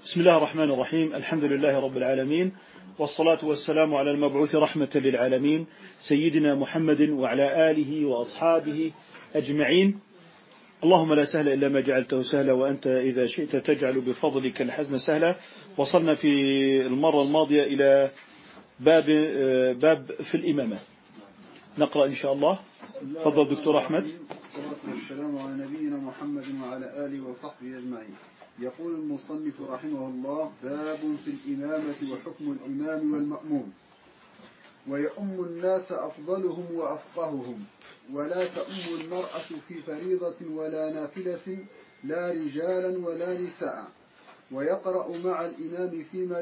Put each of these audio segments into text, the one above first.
بسم الله الرحمن الرحيم. الحمد لله رب العالمين، والصلاة والسلام على المبعوث رحمة للعالمين سيدنا محمد وعلى آله وأصحابه أجمعين. اللهم لا سهل إلا ما جعلته سهلا، وأنت إذا شئت تجعل بفضلك الحزن سهلا. وصلنا في المرة الماضية إلى باب في الإمامة. نقرأ إن شاء الله. تفضل دكتور أحمد. الصلاة والسلام على نبينا محمد وعلى آله وصحبه أجمعين. يقول المصنف رحمه الله: باب في الإمامة وحكم الإمام والمأموم. ويؤم الناس أفضلهم وأفقههم، ولا تؤم المرأة في فريضة ولا نافلة، لا رجالا ولا نساء. ويقرأ مع الإمام فيما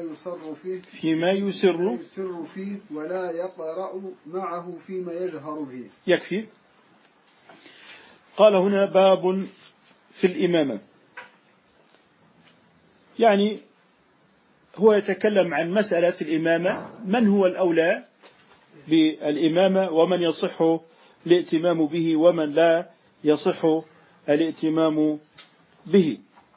يسر فيه ولا يقرأ معه فيما يجهر به. يكفي. قال هنا باب في الإمامة، يعني هو يتكلم عن مسألة الإمامة، من هو الأولى بالإمامة، ومن يصح الائتمام به ومن لا يصح الائتمام به.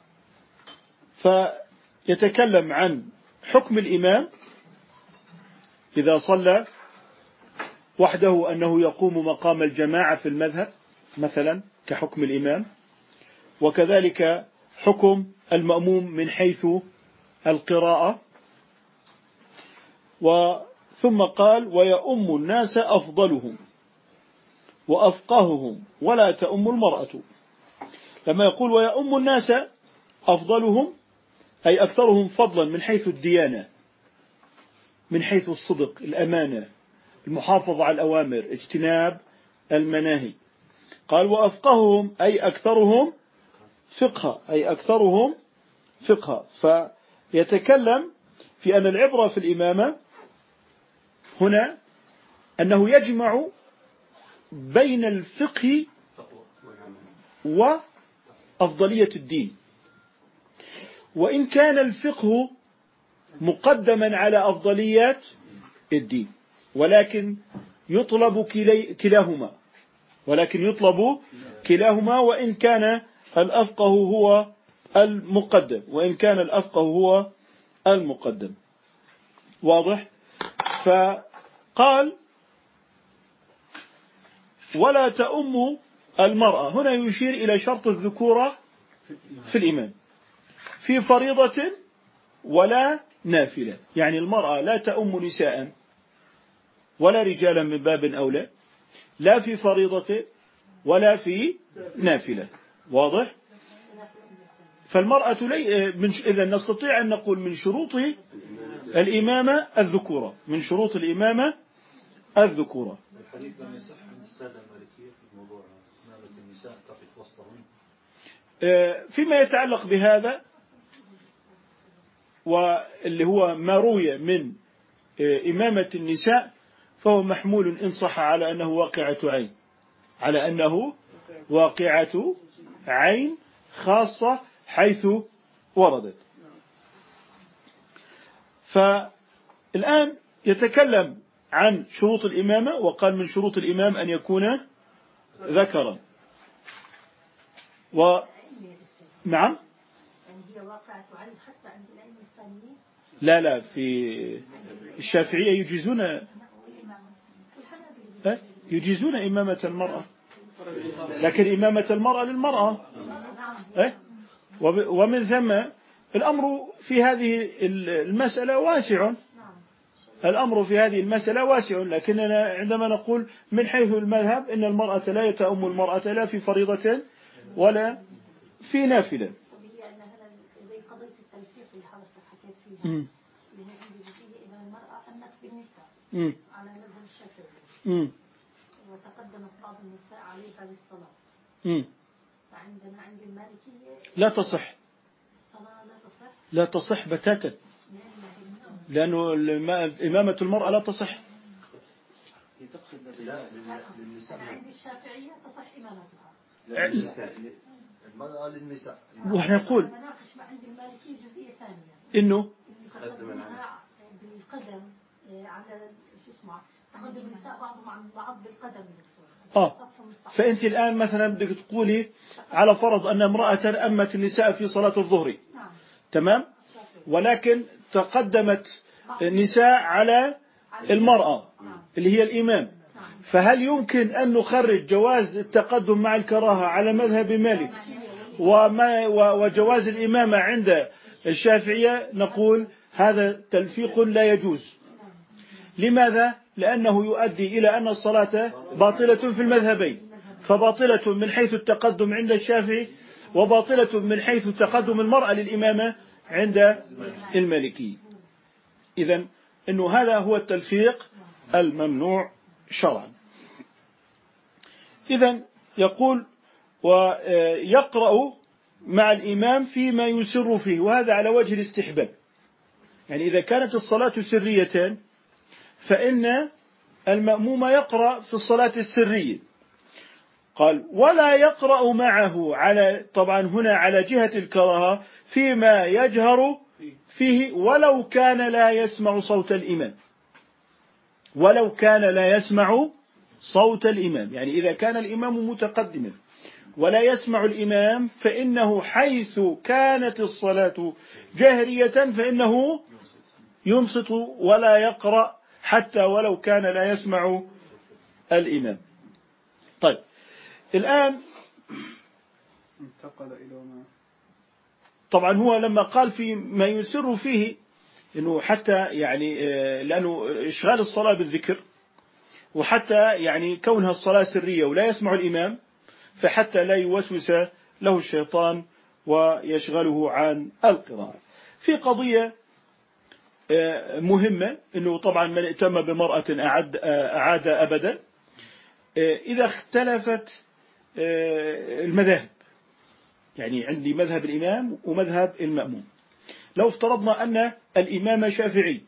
فيتكلم عن حكم الإمام إذا صلى وحده أنه يقوم مقام الجماعة في المذهب مثلا كحكم الإمام، وكذلك حكم المأموم من حيث القراءة. ثم قال: ويؤم الناس أفضلهم وأفقههم ولا تؤم المرأة. لما يقول ويؤم الناس أفضلهم أي أكثرهم فضلا من حيث الديانة، من حيث الصدق، الأمانة، المحافظة على الأوامر، اجتناب المناهي. قال وأفقههم أي أكثرهم فقها، أي أكثرهم فقها. فيتكلم في أن العبرة في الإمامة هنا أنه يجمع بين الفقه وأفضلية الدين، وإن كان الفقه مقدما على أفضليات الدين، ولكن يطلب كلاهما، وإن كان الأفقه هو المقدم، واضح. فقال ولا تؤم المرأة، هنا يشير إلى شرط الذكورة في الإمام في فريضة ولا نافلة، يعني المرأة لا تؤم نساء ولا رجالا من باب أولى، لا في فريضة ولا في نافلة، واضح. فالمرأة إذا نستطيع أن نقول من شروط الإمامة الذكورة، من شروط الإمامة الذكورة. الحديث لم يصح عند السادة المالكية في موضوع إمامة النساء تقف وسطهن. فيما يتعلق بهذا واللي هو ما روي من إمامة النساء فهو محمول إن صح على أنه واقعة عين خاصة حيث وردت. فالآن يتكلم عن شروط الإمامة، وقال من شروط الإمام أن يكون ذكرا. نعم. لا في الشافعية يجيزون إمامة المرأة، لكن إمامة المرأة للمرأة. ومن ثم الأمر في هذه المسألة واسع، لكننا عندما نقول من حيث المذهب إن المرأة لا يتأم المرأة لا في فريضة ولا في نافلة. على مذهب الشافعي، وتقدمت بعض النساء عليها بالصلاة. فعندنا عند المالكية لا تصح بتاتا، لأنه إمامة المرأة لا تصح. عند الشافعية تصح إمامتها المرأة للنساء. ونحن نقول نناقش عند المالكية جزئية ثانية، إنه بالقدم على تقدم النساء بعضهم عن بعض بالقدم. فأنت الآن مثلا بدك تقولي على فرض أن امرأة أمت النساء في صلاة الظهر، تمام، ولكن تقدمت النساء على المرأة اللي هي الإمام. فهل يمكن أن نخرج جواز التقدم مع الكراهة على مذهب مالك وجواز الإمامة عند الشافعية؟ نقول هذا تلفيق لا يجوز. لماذا؟ لأنه يؤدي إلى أن الصلاة باطلة في المذهبين، فباطلة من حيث التقدم عند الشافعي، وباطلة من حيث تقدم المرأة للإمامة عند المالكي. إذن إنه هذا هو التلفيق الممنوع شرعا. إذن يقول ويقرأ مع الإمام فيما يسر فيه، وهذا على وجه الاستحباب. يعني إذا كانت الصلاة سرية فإن المأموم يقرأ في الصلاة السرية. قال ولا يقرأ معه طبعا هنا على جهة الكراهة فيما يجهر فيه ولو كان لا يسمع صوت الإمام، ولو كان لا يسمع صوت الإمام. يعني إذا كان الإمام متقدما ولا يسمع الإمام فإنه حيث كانت الصلاة جاهرية فإنه ينصت ولا يقرأ حتى ولو كان لا يسمع الإمام. طيب الآن انتقل إلى ما طبعا هو لما قال في ما يسر فيه إنه حتى يعني لأنه إشغال الصلاة بالذكر، وحتى يعني كونها الصلاة سرية ولا يسمع الإمام، فحتى لا يوسوس له الشيطان ويشغله عن القراءة. في قضية مهمة إنه طبعا من ائتم بمرأة أعاد أبدا. إذا اختلفت المذاهب، يعني عندي مذهب الإمام ومذهب المأموم، لو افترضنا أن الإمام شافعي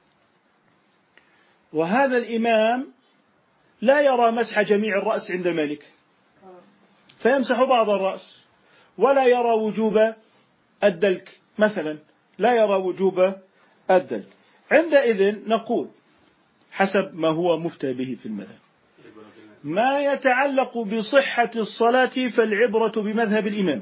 وهذا الإمام لا يرى مسح جميع الرأس عند مالك فيمسح بعض الرأس، ولا يرى وجوب الدلك مثلا، لا يرى وجوب الدلك، عندئذ نقول حسب ما هو مفتى به في المذهب ما يتعلق بصحة الصلاة فالعبرة بمذهب الإمام،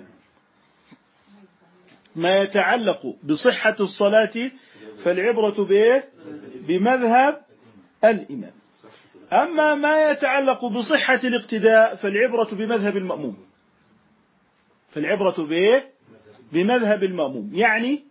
ما يتعلق بصحة الصلاة فالعبرة بمذهب الإمام. أما ما يتعلق بصحة الاقتداء فالعبرة بمذهب المأموم، فالعبرة بمذهب المأموم. يعني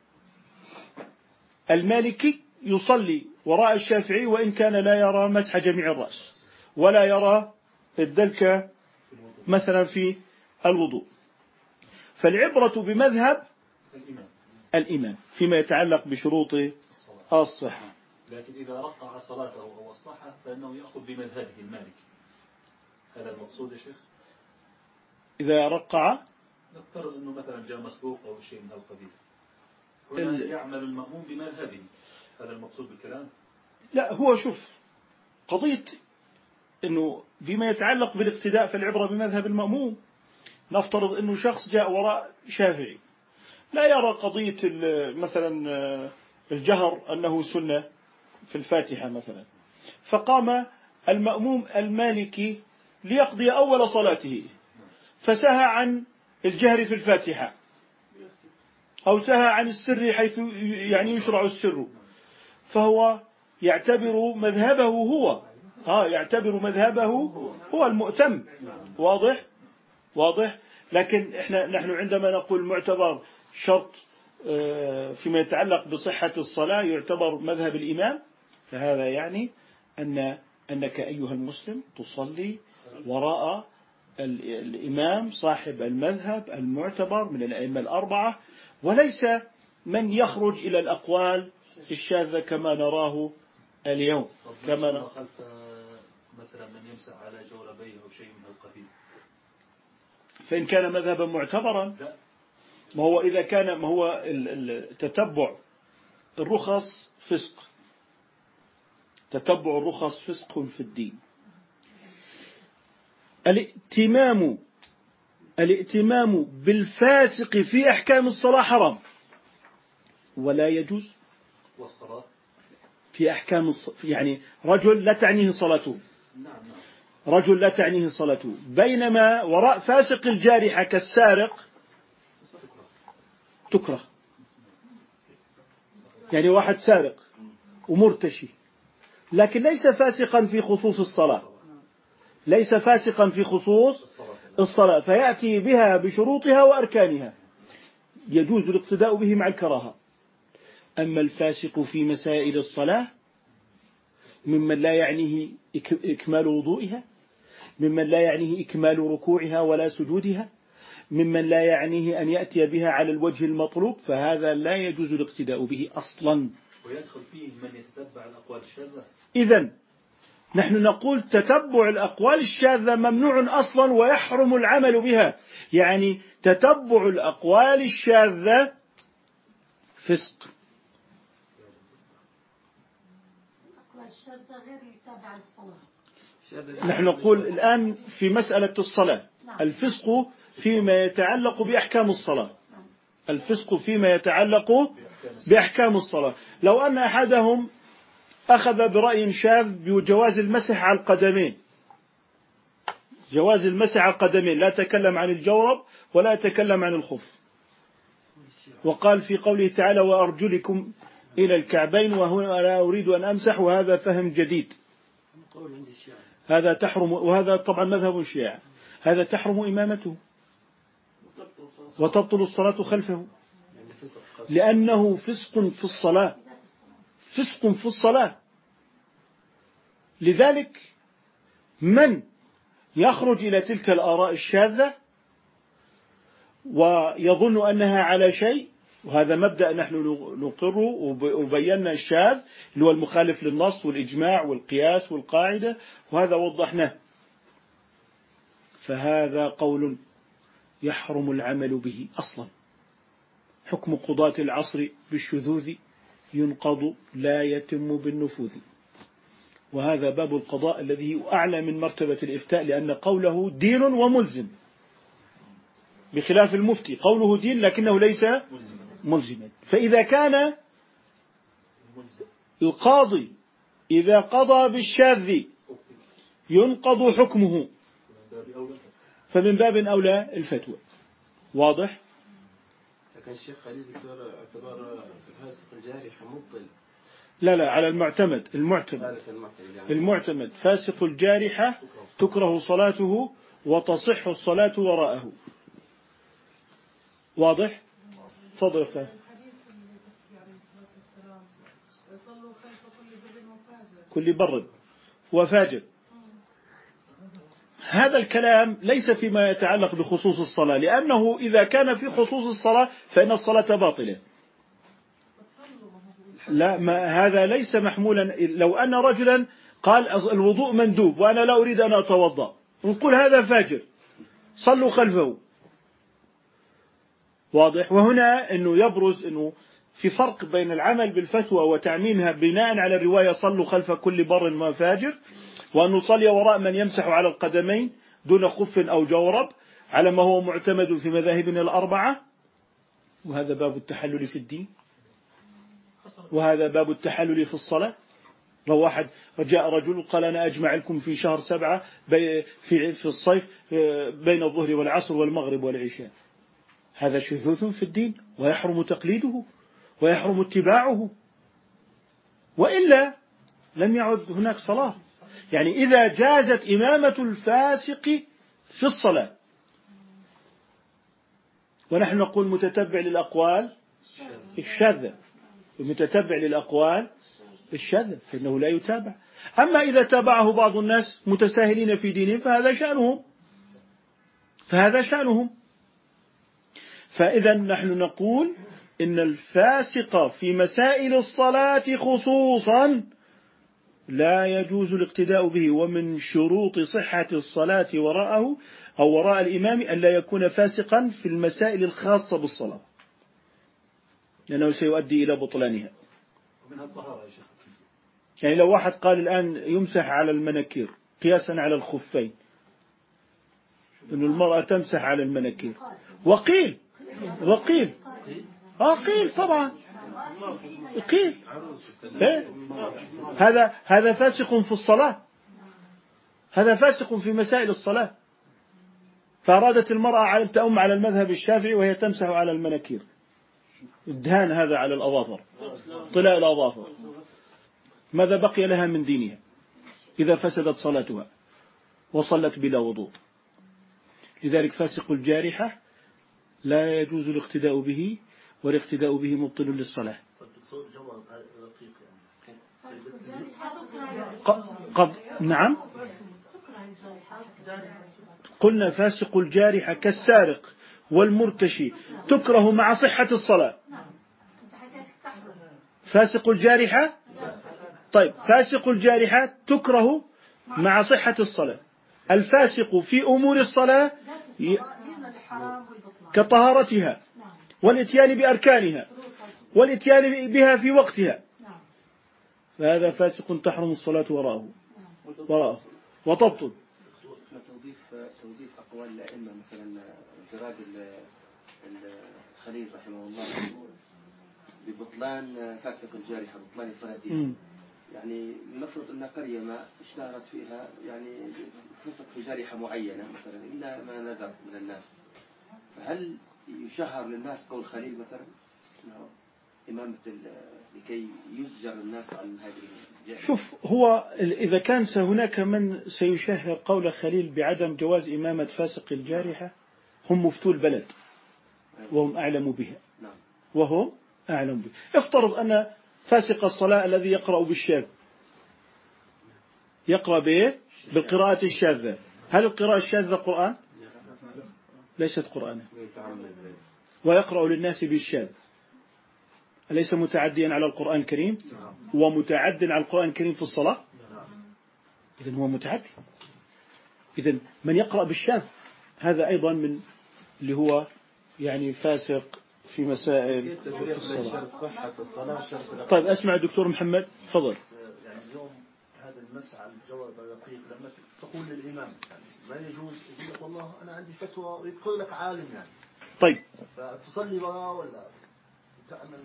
المالكي يصلي وراء الشافعي وإن كان لا يرى مسح جميع الرأس ولا يرى الدلك مثلا في الوضوء، فالعبرة بمذهب الإمام فيما يتعلق بشروط الصحة. لكن إذا رقع صلاته أو أصلحها فإنه يأخذ بمذهبه المالكي، هذا المقصود يا شيخ؟ إذا رقع نفترض أنه مثلا جاء مسبوق أو شيء من القبيل، هنا يعمل المأموم بمذهبه، هذا المقصود بالكلام؟ لا، هو شوف قضية أنه فيما يتعلق بالاقتداء فالعبرة بمذهب المأموم. نفترض أنه شخص جاء وراء شافعي لا يرى قضية مثلا الجهر أنه سنة في الفاتحة مثلا، فقام المأموم المالكي ليقضي أول صلاته فسهى عن الجهر في الفاتحة أو سهى عن السر حيث يعني يشرع السر، فهو يعتبر مذهبه يعتبر مذهبه هو المؤتم. واضح. لكن نحن عندما نقول معتبر شرط فيما يتعلق بصحة الصلاة يعتبر مذهب الإمام، فهذا يعني أنك أيها المسلم تصلي وراء الإمام صاحب المذهب المعتبر من الأئمة الأربعة، وليس من يخرج إلى الأقوال الشاذة كما نراه اليوم. كما خلف مثلا من يمسح على جوربيه أو شيء من القبيل، فإن كان مذهبا معتبرا، ما هو إذا كان ما هو تتبع الرخص فسق، تتبع الرخص فسق في الدين. الائتمام بالفاسق في أحكام الصلاة حرام ولا يجوز. والصلاة في أحكام يعني رجل لا تعنيه صلاته، رجل لا تعنيه صلاته، بينما وراء فاسق الجارحة كالسارق تكره. يعني واحد سارق ومرتشي، لكن ليس فاسقا في خصوص الصلاة، ليس فاسقا في خصوص الصلاة، فيأتي بها بشروطها وأركانها، يجوز الاقتداء به مع الكراهة. أما الفاسق في مسائل الصلاة ممن لا يعنيه إكمال وضوئها، ممن لا يعنيه إكمال ركوعها ولا سجودها، ممن لا يعنيه أن يأتي بها على الوجه المطلوب، فهذا لا يجوز الاقتداء به أصلا. ويدخل فيه من يتتبع الأقوال الشاذة. إذن نحن نقول تتبع الأقوال الشاذة ممنوع أصلا ويحرم العمل بها. يعني تتبع الأقوال الشاذة فسق. نحن نقول الآن في مسألة الصلاة الفسق فيما يتعلق بأحكام الصلاة، الفسق فيما يتعلق بأحكام الصلاة. لو أن أحدهم أخذ برأي شاذ بجواز المسح على القدمين، جواز المسح على القدمين، لا تكلم عن الجورب ولا تكلم عن الخف، وقال في قوله تعالى وأرجلكم إلى الكعبين، وهنا لا أريد أن أمسح، وهذا فهم جديد، هذا تحرم، وهذا طبعا مذهب الشيعة، هذا تحرم إمامته وتبطل الصلاة خلفه، لأنه فسق في الصلاة، فسق في الصلاة. لذلك من يخرج إلى تلك الآراء الشاذة ويظن أنها على شيء، وهذا مبدأ نحن نقره وبينا الشاذ اللي هو المخالف للنص والإجماع والقياس والقاعدة، وهذا وضحناه، فهذا قول يحرم العمل به أصلا. حكم قضاة العصر بالشذوذ ينقض لا يتم بالنفوذ، وهذا باب القضاء الذي أعلى من مرتبة الإفتاء، لأن قوله دين وملزم، بخلاف المفتي قوله دين لكنه ليس ملزما. فإذا كان القاضي إذا قضى بالشاذ ينقض حكمه، فمن باب أولى الفتوى. واضح؟ لكن الشيخ خليل دكتور اعتبار الفاسق الجارح مبطل. لا على المعتمد، المعتمد فاسق الجارحة تكره صلاته وتصح الصلاة وراءه. واضح؟ تفضل يا كل بر وفاجر. هذا الكلام ليس فيما يتعلق بخصوص الصلاة، لأنه إذا كان في خصوص الصلاة فإن الصلاة باطلة. لا، ما هذا ليس محمولا. لو أن رجلا قال الوضوء مندوب وأنا لا أريد أن أتوضأ، نقول هذا فاجر، صلوا خلفه. واضح؟ وهنا أنه يبرز أنه في فرق بين العمل بالفتوى وتعميمها بناء على الرواية صلوا خلف كل بر وفاجر، وأن نصلي وراء من يمسح على القدمين دون خف أو جورب على ما هو معتمد في مذاهبنا الأربعة. وهذا باب التحلل في الدين، وهذا باب التحلل في الصلاة. لو واحد جاء رجل قال أنا أجمع لكم في شهر 7 في الصيف بين الظهر والعصر والمغرب والعشاء، هذا شذوذ في الدين ويحرم تقليده ويحرم اتباعه، وإلا لم يعد هناك صلاة. يعني إذا جازت إمامة الفاسق في الصلاة، ونحن نقول متتبع للأقوال الشاذة، المتتبع للأقوال الشاذة فإنه لا يتابع. أما إذا تابعه بعض الناس متساهلين في دينهم فهذا شأنهم. فإذا نحن نقول إن الفاسق في مسائل الصلاة خصوصا لا يجوز الاقتداء به، ومن شروط صحة الصلاة وراءه أو وراء الإمام أن لا يكون فاسقا في المسائل الخاصة بالصلاة، لأنه سيؤدي إلى بطلانها. ومنها الطهارة يا شيخ. يعني لو واحد قال الآن يمسح على المناكير قياسا على الخفين، أن المرأة تمسح على المناكير، وقيل قيل طبعا قيل هذا فاسق في الصلاة، هذا فاسق في مسائل الصلاة. فأرادت المرأة أن تأم على المذهب الشافعي وهي تمسح على المناكير، الدهان هذا على الأظافر، طلاء الأظافر، ماذا بقي لها من دينها إذا فسدت صلاتها وصلت بلا وضوء؟ لذلك فاسق الجارحة لا يجوز الاقتداء به، والاقتداء به مبطل للصلاة. نعم، قلنا فاسق الجارحة كالسارق والمرتشي تكره مع صحة الصلاة. فاسق الجارحة، طيب فاسق الجارحة تكره مع صحة الصلاة. الفاسق في أمور الصلاة كطهارتها والاتيان بأركانها والاتيان بها في وقتها، فهذا فاسق تحرم الصلاة وراءه وتبطل. توظيف أقوال الأئمة مثلا جراد الخليل رحمه الله ببطلان فاسق الجارحة، بطلان الصلاة. يعني المفروض أن قرية ما اشتهرت فيها يعني فسق في جارحة معينة مثلا إلا ما نذر من الناس، فهل يشهر للناس قول خليل مثلا إمامة لكي يزجر الناس عن هذه الجارحة؟ شوف، هو إذا كان هناك من سيشهر قول خليل بعدم جواز إمامة فاسق الجارحة هم مفتو البلد وهم أعلم بها، وهم أعلم بها. افترض أن فاسق الصلاة الذي يقرأ بالشاذ يقرأ بالقراءة الشاذة، هل القراءة الشاذة قرآن؟ ليست قرآن. ويقرأ للناس بالشاذ، أليس متعديا على القرآن الكريم ومتعد على القرآن الكريم في الصلاة؟ إذن هو متعدي. إذن من يقرأ بالشاذ هذا أيضا من اللي هو يعني فاسق في مسائل الصلاة. طيب أسمع دكتور محمد، تفضل. يعني اليوم هذا المسعى الجواب الرقيق لما تقول للإمام يعني ما يجوز، يقول لك والله أنا عندي فتوى ويذكر لك عالم يعني. طيب فتصلي وراه ولا تعمل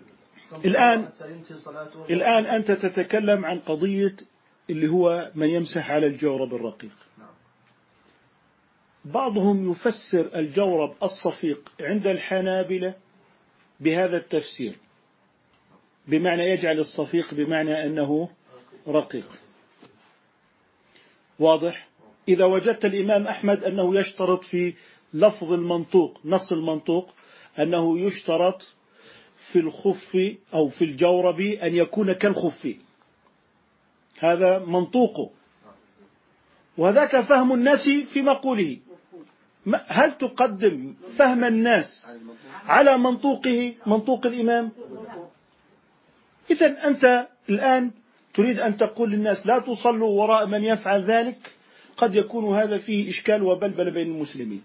الآن أنت تتكلم عن قضية اللي هو من يمسح على الجورب الرقيق. بعضهم يفسر الجورب الصفيق عند الحنابلة بهذا التفسير، بمعنى يجعل الصفيق بمعنى أنه رقيق. واضح؟ إذا وجدت الإمام أحمد أنه يشترط في لفظ المنطوق، نص المنطوق، أنه يشترط في الخف أو في الجورب أن يكون كالخف، هذا منطوقه، وذاك فهم الناس في مقوله. هل تقدم فهم الناس على منطوقه، منطوق الإمام؟ إذن أنت الآن تريد أن تقول للناس لا تصلوا وراء من يفعل ذلك، قد يكون هذا فيه إشكال وبلبل بين المسلمين.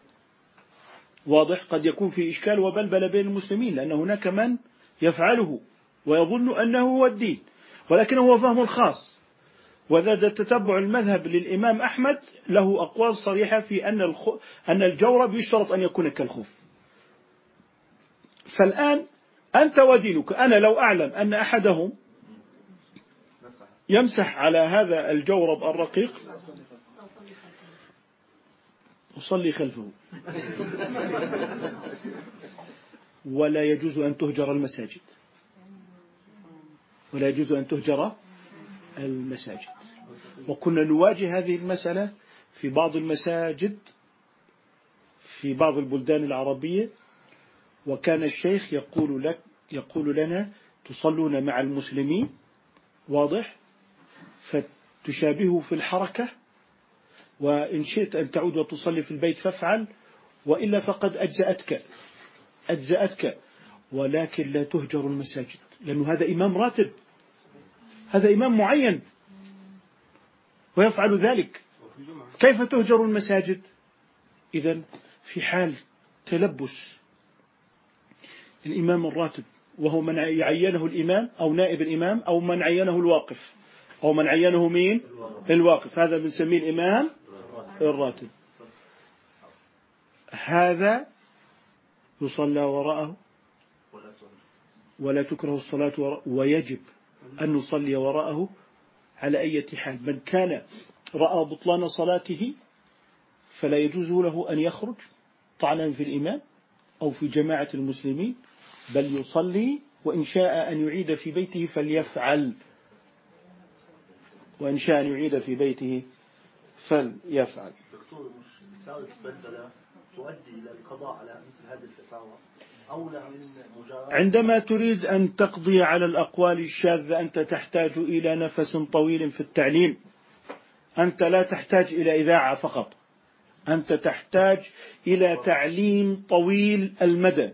واضح؟ قد يكون فيه إشكال وبلبل بين المسلمين، لأن هناك من يفعله ويظن أنه هو الدين، ولكنه هو فهم الخاص. وذا تتبع المذهب للإمام أحمد له أقوال صريحة في أن الجورب يشترط أن يكون كالخف. فالآن أنت ودينك، أنا لو أعلم أن أحدهم يمسح على هذا الجورب الرقيق أصلي خلفه، ولا يجوز أن تهجر المساجد، ولا يجوز أن تهجر المساجد. وكنا نواجه هذه المسألة في بعض المساجد في بعض البلدان العربية، وكان الشيخ يقول لنا تصلون مع المسلمين، واضح، فتشابهوا في الحركة، وإن شئت أن تعود وتصلي في البيت فافعل، وإلا فقد أجزأتك، ولكن لا تهجر المساجد، لأنه هذا إمام راتب، هذا إمام معين ويفعل ذلك، كيف تهجر المساجد؟ إذن في حال تلبس الإمام الراتب، وهو من يعينه الإمام أو نائب الإمام أو من عينه الواقف أو من عينه مين؟ الواقف، هذا بنسميه الإمام الراتب، هذا يصلى وراءه ولا تكره الصلاة وراءه، ويجب أن نصلي وراءه على أي حال. من كان رأى بطلان صلاته فلا يجوز له أن يخرج طعنا في الإمام أو في جماعة المسلمين، بل يصلي، وإن شاء أن يعيد في بيته فليفعل، وإن شاء أن يعيد في بيته فليفعل. دكتور، مش رسالة البلبلة تؤدي إلى القضاء على مثل هذه الفتاوى أولى من مجرد؟ عندما تريد أن تقضي على الأقوال الشاذة أنت تحتاج إلى نفس طويل في التعليم. أنت لا تحتاج إلى إذاعة فقط، أنت تحتاج إلى تعليم طويل المدى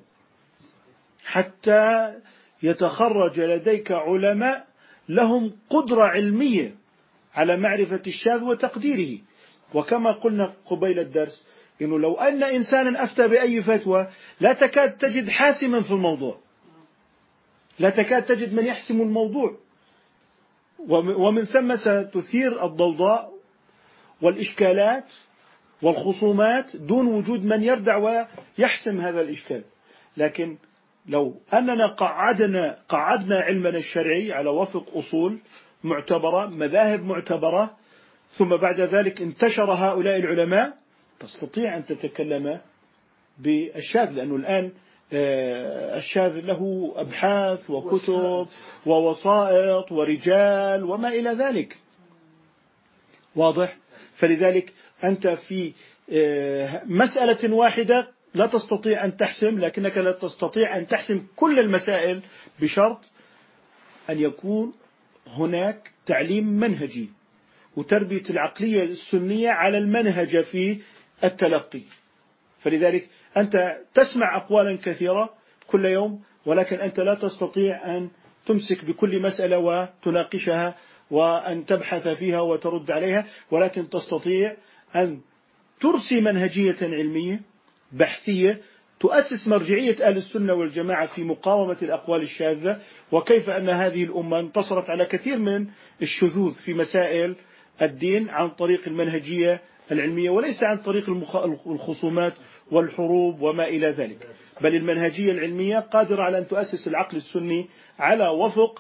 حتى يتخرج لديك علماء لهم قدرة علمية على معرفة الشاذ وتقديره. وكما قلنا قبيل الدرس إنه لو أن إنسانا أفتى بأي فتوى لا تكاد تجد حاسما في الموضوع، لا تكاد تجد من يحسم الموضوع، ومن ثم ستثير الضوضاء والإشكالات والخصومات دون وجود من يردع ويحسم هذا الإشكال. لكن لو أننا قعدنا علمنا الشرعي على وفق أصول معتبرة، مذاهب معتبرة، ثم بعد ذلك انتشر هؤلاء العلماء، تستطيع أن تتكلم بالشاذ، لأنه الآن الشاذ له أبحاث وكتب ووسائط ورجال وما إلى ذلك، واضح؟ فلذلك أنت في مسألة واحدة لا تستطيع أن تحسم، لكنك لا تستطيع أن تحسم كل المسائل بشرط أن يكون هناك تعليم منهجي وتربية العقلية السنية على المنهج في التلقي. فلذلك أنت تسمع أقوالا كثيرة كل يوم، ولكن أنت لا تستطيع أن تمسك بكل مسألة وتناقشها وأن تبحث فيها وترد عليها، ولكن تستطيع أن ترسي منهجية علمية بحثية تؤسس مرجعية أهل السنة والجماعة في مقاومة الأقوال الشاذة، وكيف أن هذه الأمة انتصرت على كثير من الشذوذ في مسائل الدين عن طريق المنهجية العلمية وليس عن طريق الخصومات والحروب وما إلى ذلك. بل المنهجية العلمية قادرة على أن تؤسس العقل السني على وفق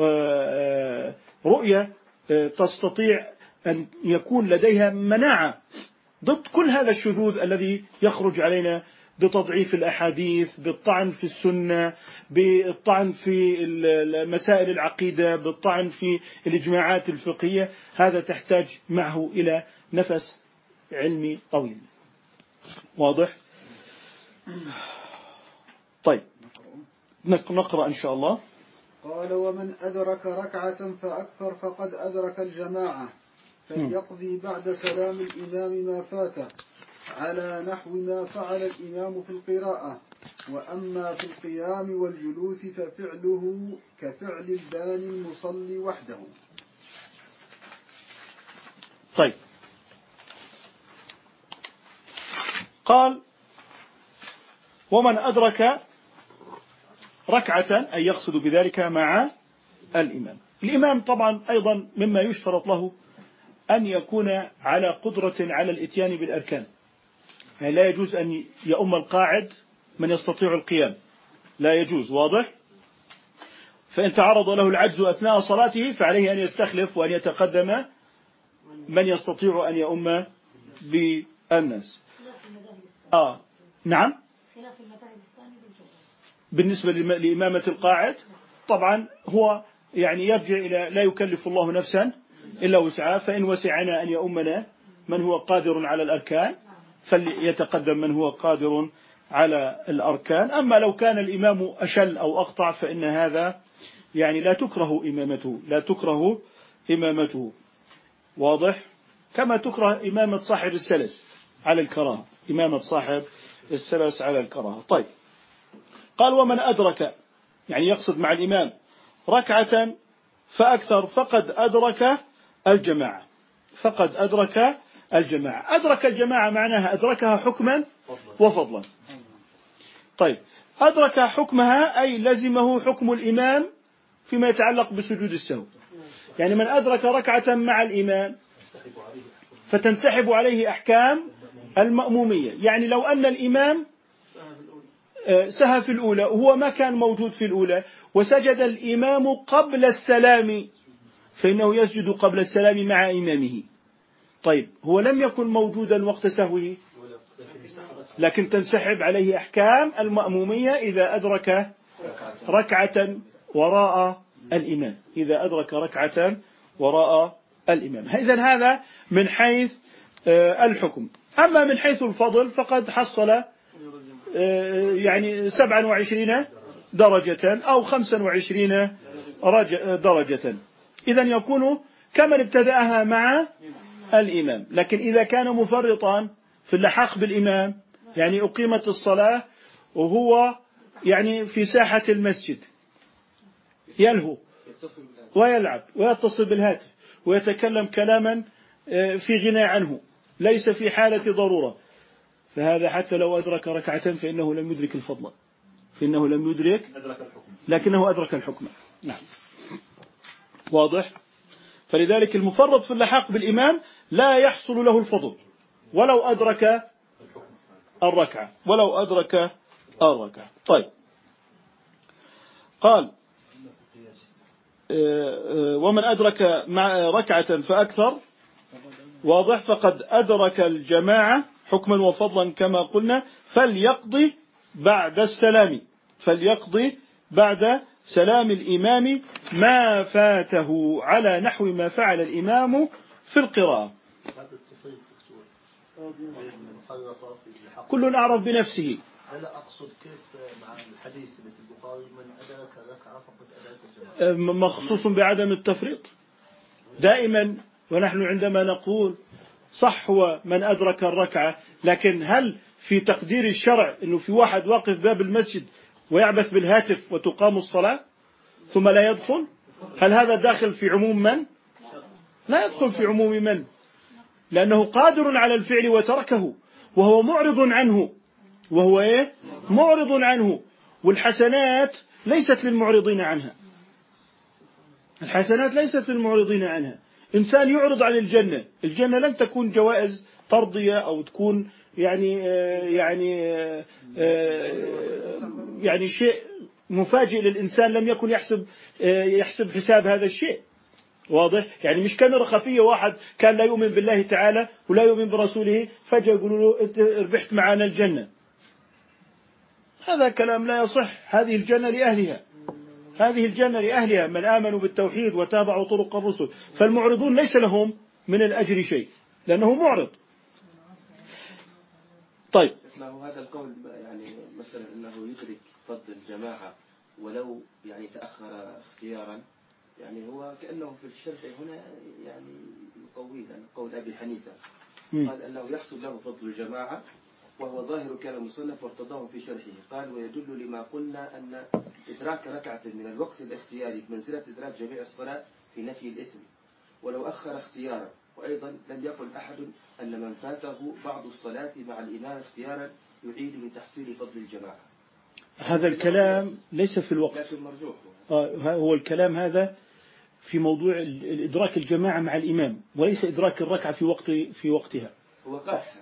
رؤية تستطيع أن يكون لديها مناعة ضد كل هذا الشذوذ الذي يخرج علينا بتضعيف الأحاديث، بالطعن في السنة، بالطعن في مسائل العقيدة، بالطعن في الإجماعات الفقهية. هذا تحتاج معه إلى نفس علمي طويل، واضح؟ طيب نقرأ إن شاء الله. قال: ومن أدرك ركعة فأكثر فقد أدرك الجماعة، فليقضي بعد سلام الإمام ما فاته على نحو ما فعل الإمام في القراءة، وأما في القيام والجلوس ففعله كفعل الباني المصلي وحده. طيب، قال: ومن أدرك ركعة، أي يقصد بذلك مع الإمام. الإمام طبعا أيضا مما يشترط له أن يكون على قدرة على الإتيان بالأركان، يعني لا يجوز أن يؤم القاعد من يستطيع القيام، لا يجوز، واضح؟ فإن تعرض له العجز أثناء صلاته فعليه أن يستخلف وأن يتقدم من يستطيع أن يؤم بالناس. نعم، بالنسبة لإمامة القاعد طبعا هو يعني يرجع إلى لا يكلف الله نفسا إلا وسعها، فإن وسعنا أن يؤمنا من هو قادر على الأركان فليتقدم من هو قادر على الأركان. أما لو كان الإمام أشل أو أقطع فإن هذا يعني لا تكره إمامته، واضح؟ كما تكره إمامة صاحب السلس على الكراهة، إمامة صاحب السلس على الكراهة. طيب، قال: ومن أدرك، يعني يقصد مع الإمام ركعة فأكثر فقد أدرك الجماعة. أدرك الجماعة معناها أدركها حكما وفضلا. طيب، أدرك حكمها أي لزمه حكم الإمام فيما يتعلق بسجود السهو. يعني من أدرك ركعة مع الإمام فتنسحب عليه أحكام المأمومية. يعني لو أن الإمام سهى في الأولى وهو ما كان موجود في الأولى وسجد الإمام قبل السلام فإنه يسجد قبل السلام مع إمامه. طيب، هو لم يكن موجودا وقت سهوه، لكن تنسحب عليه أحكام المأمومية إذا أدرك ركعة وراء الإمام، إذا أدرك ركعة وراء الإمام. إذن هذا من حيث الحكم. أما من حيث الفضل فقد حصل يعني 27 درجة أو 25 درجة، إذن يكون كمن ابتدأها مع الإمام. لكن إذا كان مفرطا في اللحاق بالإمام، يعني أقيمت الصلاة وهو يعني في ساحة المسجد يلهو ويلعب ويتصل بالهاتف ويتكلم كلاما في غنى عنه، ليس في حالة ضرورة، فهذا حتى لو أدرك ركعة فإنه لم يدرك الفضل، فإنه لم يدرك لكنه أدرك الحكم. نعم، واضح. فلذلك المفرط في اللحاق بالإمام لا يحصل له الفضل ولو أدرك الركعة، ولو أدرك الركعة. طيب، قال ومن أدرك مع ركعة فأكثر، واضح، فقد أدرك الجماعة حكما وفضلا كما قلنا، فليقضي بعد السلام، فليقضي بعد سلام الإمام ما فاته على نحو ما فعل الإمام في القراءة. كل أعرف بنفسه. لا أقصد كيف مع الحديث في البخاري من أدرك ركعة فقد أدرك الجماعة، مخصوص بعدم التفريط دائما. ونحن عندما نقول صح هو من أدرك الركعة، لكن هل في تقدير الشرع أنه في واحد واقف باب المسجد ويعبث بالهاتف وتقام الصلاة ثم لا يدخل؟ هل هذا داخل في عموم من؟ لا يدخل في عموم من، لأنه قادر على الفعل وتركه وهو معرض عنه، وهو إيه؟ معرض عنه. والحسنات ليست للمعرضين عنها، الحسنات ليست للمعرضين عنها. إنسان يعرض عن الجنة، الجنة لن تكون جوائز طردية أو تكون يعني شيء مفاجئ للإنسان لم يكن يحسب حساب هذا الشيء، واضح. يعني مش كاميرا خفية، واحد كان لا يؤمن بالله تعالى ولا يؤمن برسوله فجأة يقولوا له أنت ربحت معنا الجنة، هذا كلام لا يصح. هذه الجنة لأهلها، هذه الجنة لأهلها من آمنوا بالتوحيد وتابعوا طرق الرسل، فالمعرضون ليس لهم من الأجر شيء لأنه معرض. طيب، هذا القول يعني مثلا أنه يدرك فضل الجماعة ولو يعني تأخر اختيارا، يعني هو كأنه في الشرح هنا يعني يقوي لأن قول أبي حنيفة قال أنه يحصل له فضل الجماعة، وهو ظاهر كلام المصنف وارتضاه في شرحه. قال ويدل لما قلنا أن إدراك ركعة من الوقت الاختياري بمنزلة إدراك جميع الصلاة في نفي الإثم ولو أخر اختيارا. وأيضا لم يقل أحد أن من فاته بعض الصلاة مع الإمام اختيارا يعيد من تحصيل فضل الجماعة. هذا الكلام ليس في الوقت، لكن مرجوح. هو الكلام هذا في موضوع الإدراك الجماعة مع الإمام، وليس إدراك الركعة في وقتها. هو قاسها.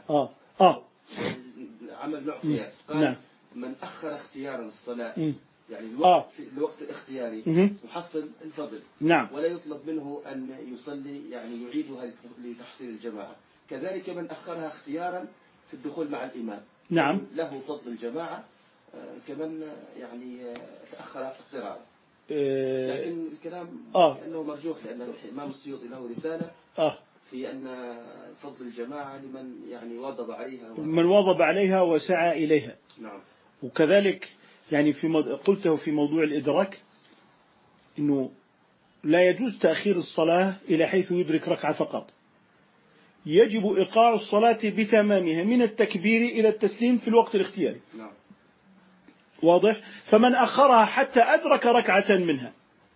عمل نوع قياس. قال نعم. من أخر اختيارا الصلاة يعني الوقت الاختياري يحصل الفضل، نعم، ولا يطلب منه أن يصلي يعني يعيدها لتحصيل الجماعة. كذلك من أخرها اختيارا في الدخول مع الإمام، نعم، له فضل الجماعة كمن يعني تأخر اضطرارا. لكن الكلام أنه مرجوح، لأن الإمام السيوطي له رسالة في أن فضل الجماعة لمن يعني واظب عليها من واظب عليها وسعى إليها، نعم. وكذلك يعني قلته في موضوع الإدراك إنه لا يجوز تأخير الصلاة إلى حيث يدرك ركعة فقط، يجب إيقاع الصلاة بتمامها من التكبير إلى التسليم في الوقت الاختياري، نعم، واضح. فمن أخرها حتى أدرك ركعة منها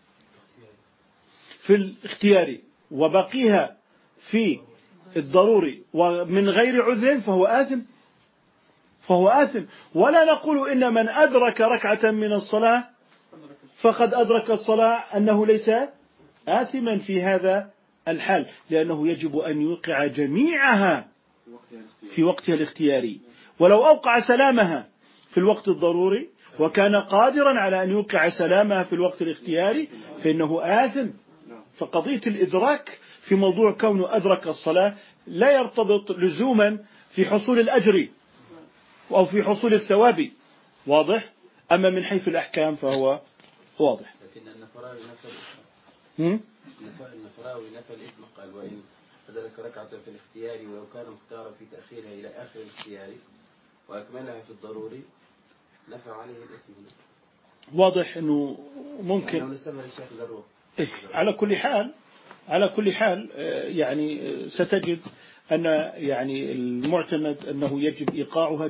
في الاختياري وبقيها في الضروري ومن غير عذر فهو آثم. ولا نقول إن من أدرك ركعة من الصلاة فقد أدرك الصلاة أنه ليس آثما في هذا الحال، لأنه يجب أن يوقع جميعها في وقتها الاختياري، ولو أوقع سلامها في الوقت الضروري وكان قادرا على أن يوقع سلامها في الوقت الاختياري فإنه آثم. فقضية الإدراك في موضوع كونه أدرك الصلاة لا يرتبط لزوما في حصول الأجر أو في حصول الثواب، واضح. أما من حيث الأحكام فهو واضح. لكن النفراوي نفى الاسم قال وإن أدرك ركعة في الاختيار ولو كان مختارا في تأخيرها إلى آخر الاختيار وأكملها في الضروري نفى عليه الاسم. واضح أنه ممكن على كل حال يعني ستجد أن يعني المعتمد أنه يجب إيقاعها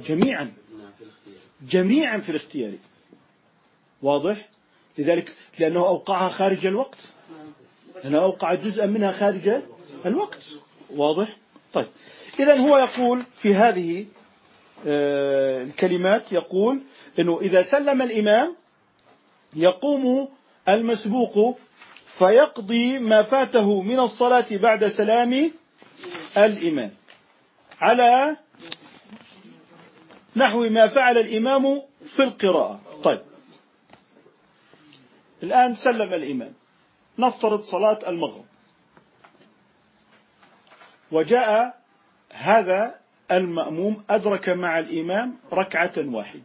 جميعا في الاختيار. واضح؟ لذلك لأنه أوقعها خارج الوقت، لأنه أوقع جزءا منها خارج الوقت. واضح؟ طيب إذن هو يقول في هذه الكلمات، يقول أنه إذا سلم الإمام يقوم المسبوق فيقضي ما فاته من الصلاة بعد سلام الإمام على نحو ما فعل الإمام في القراءة. طيب الآن سلم الإمام، نفترض صلاة المغرب، وجاء هذا المأموم أدرك مع الإمام ركعة واحدة،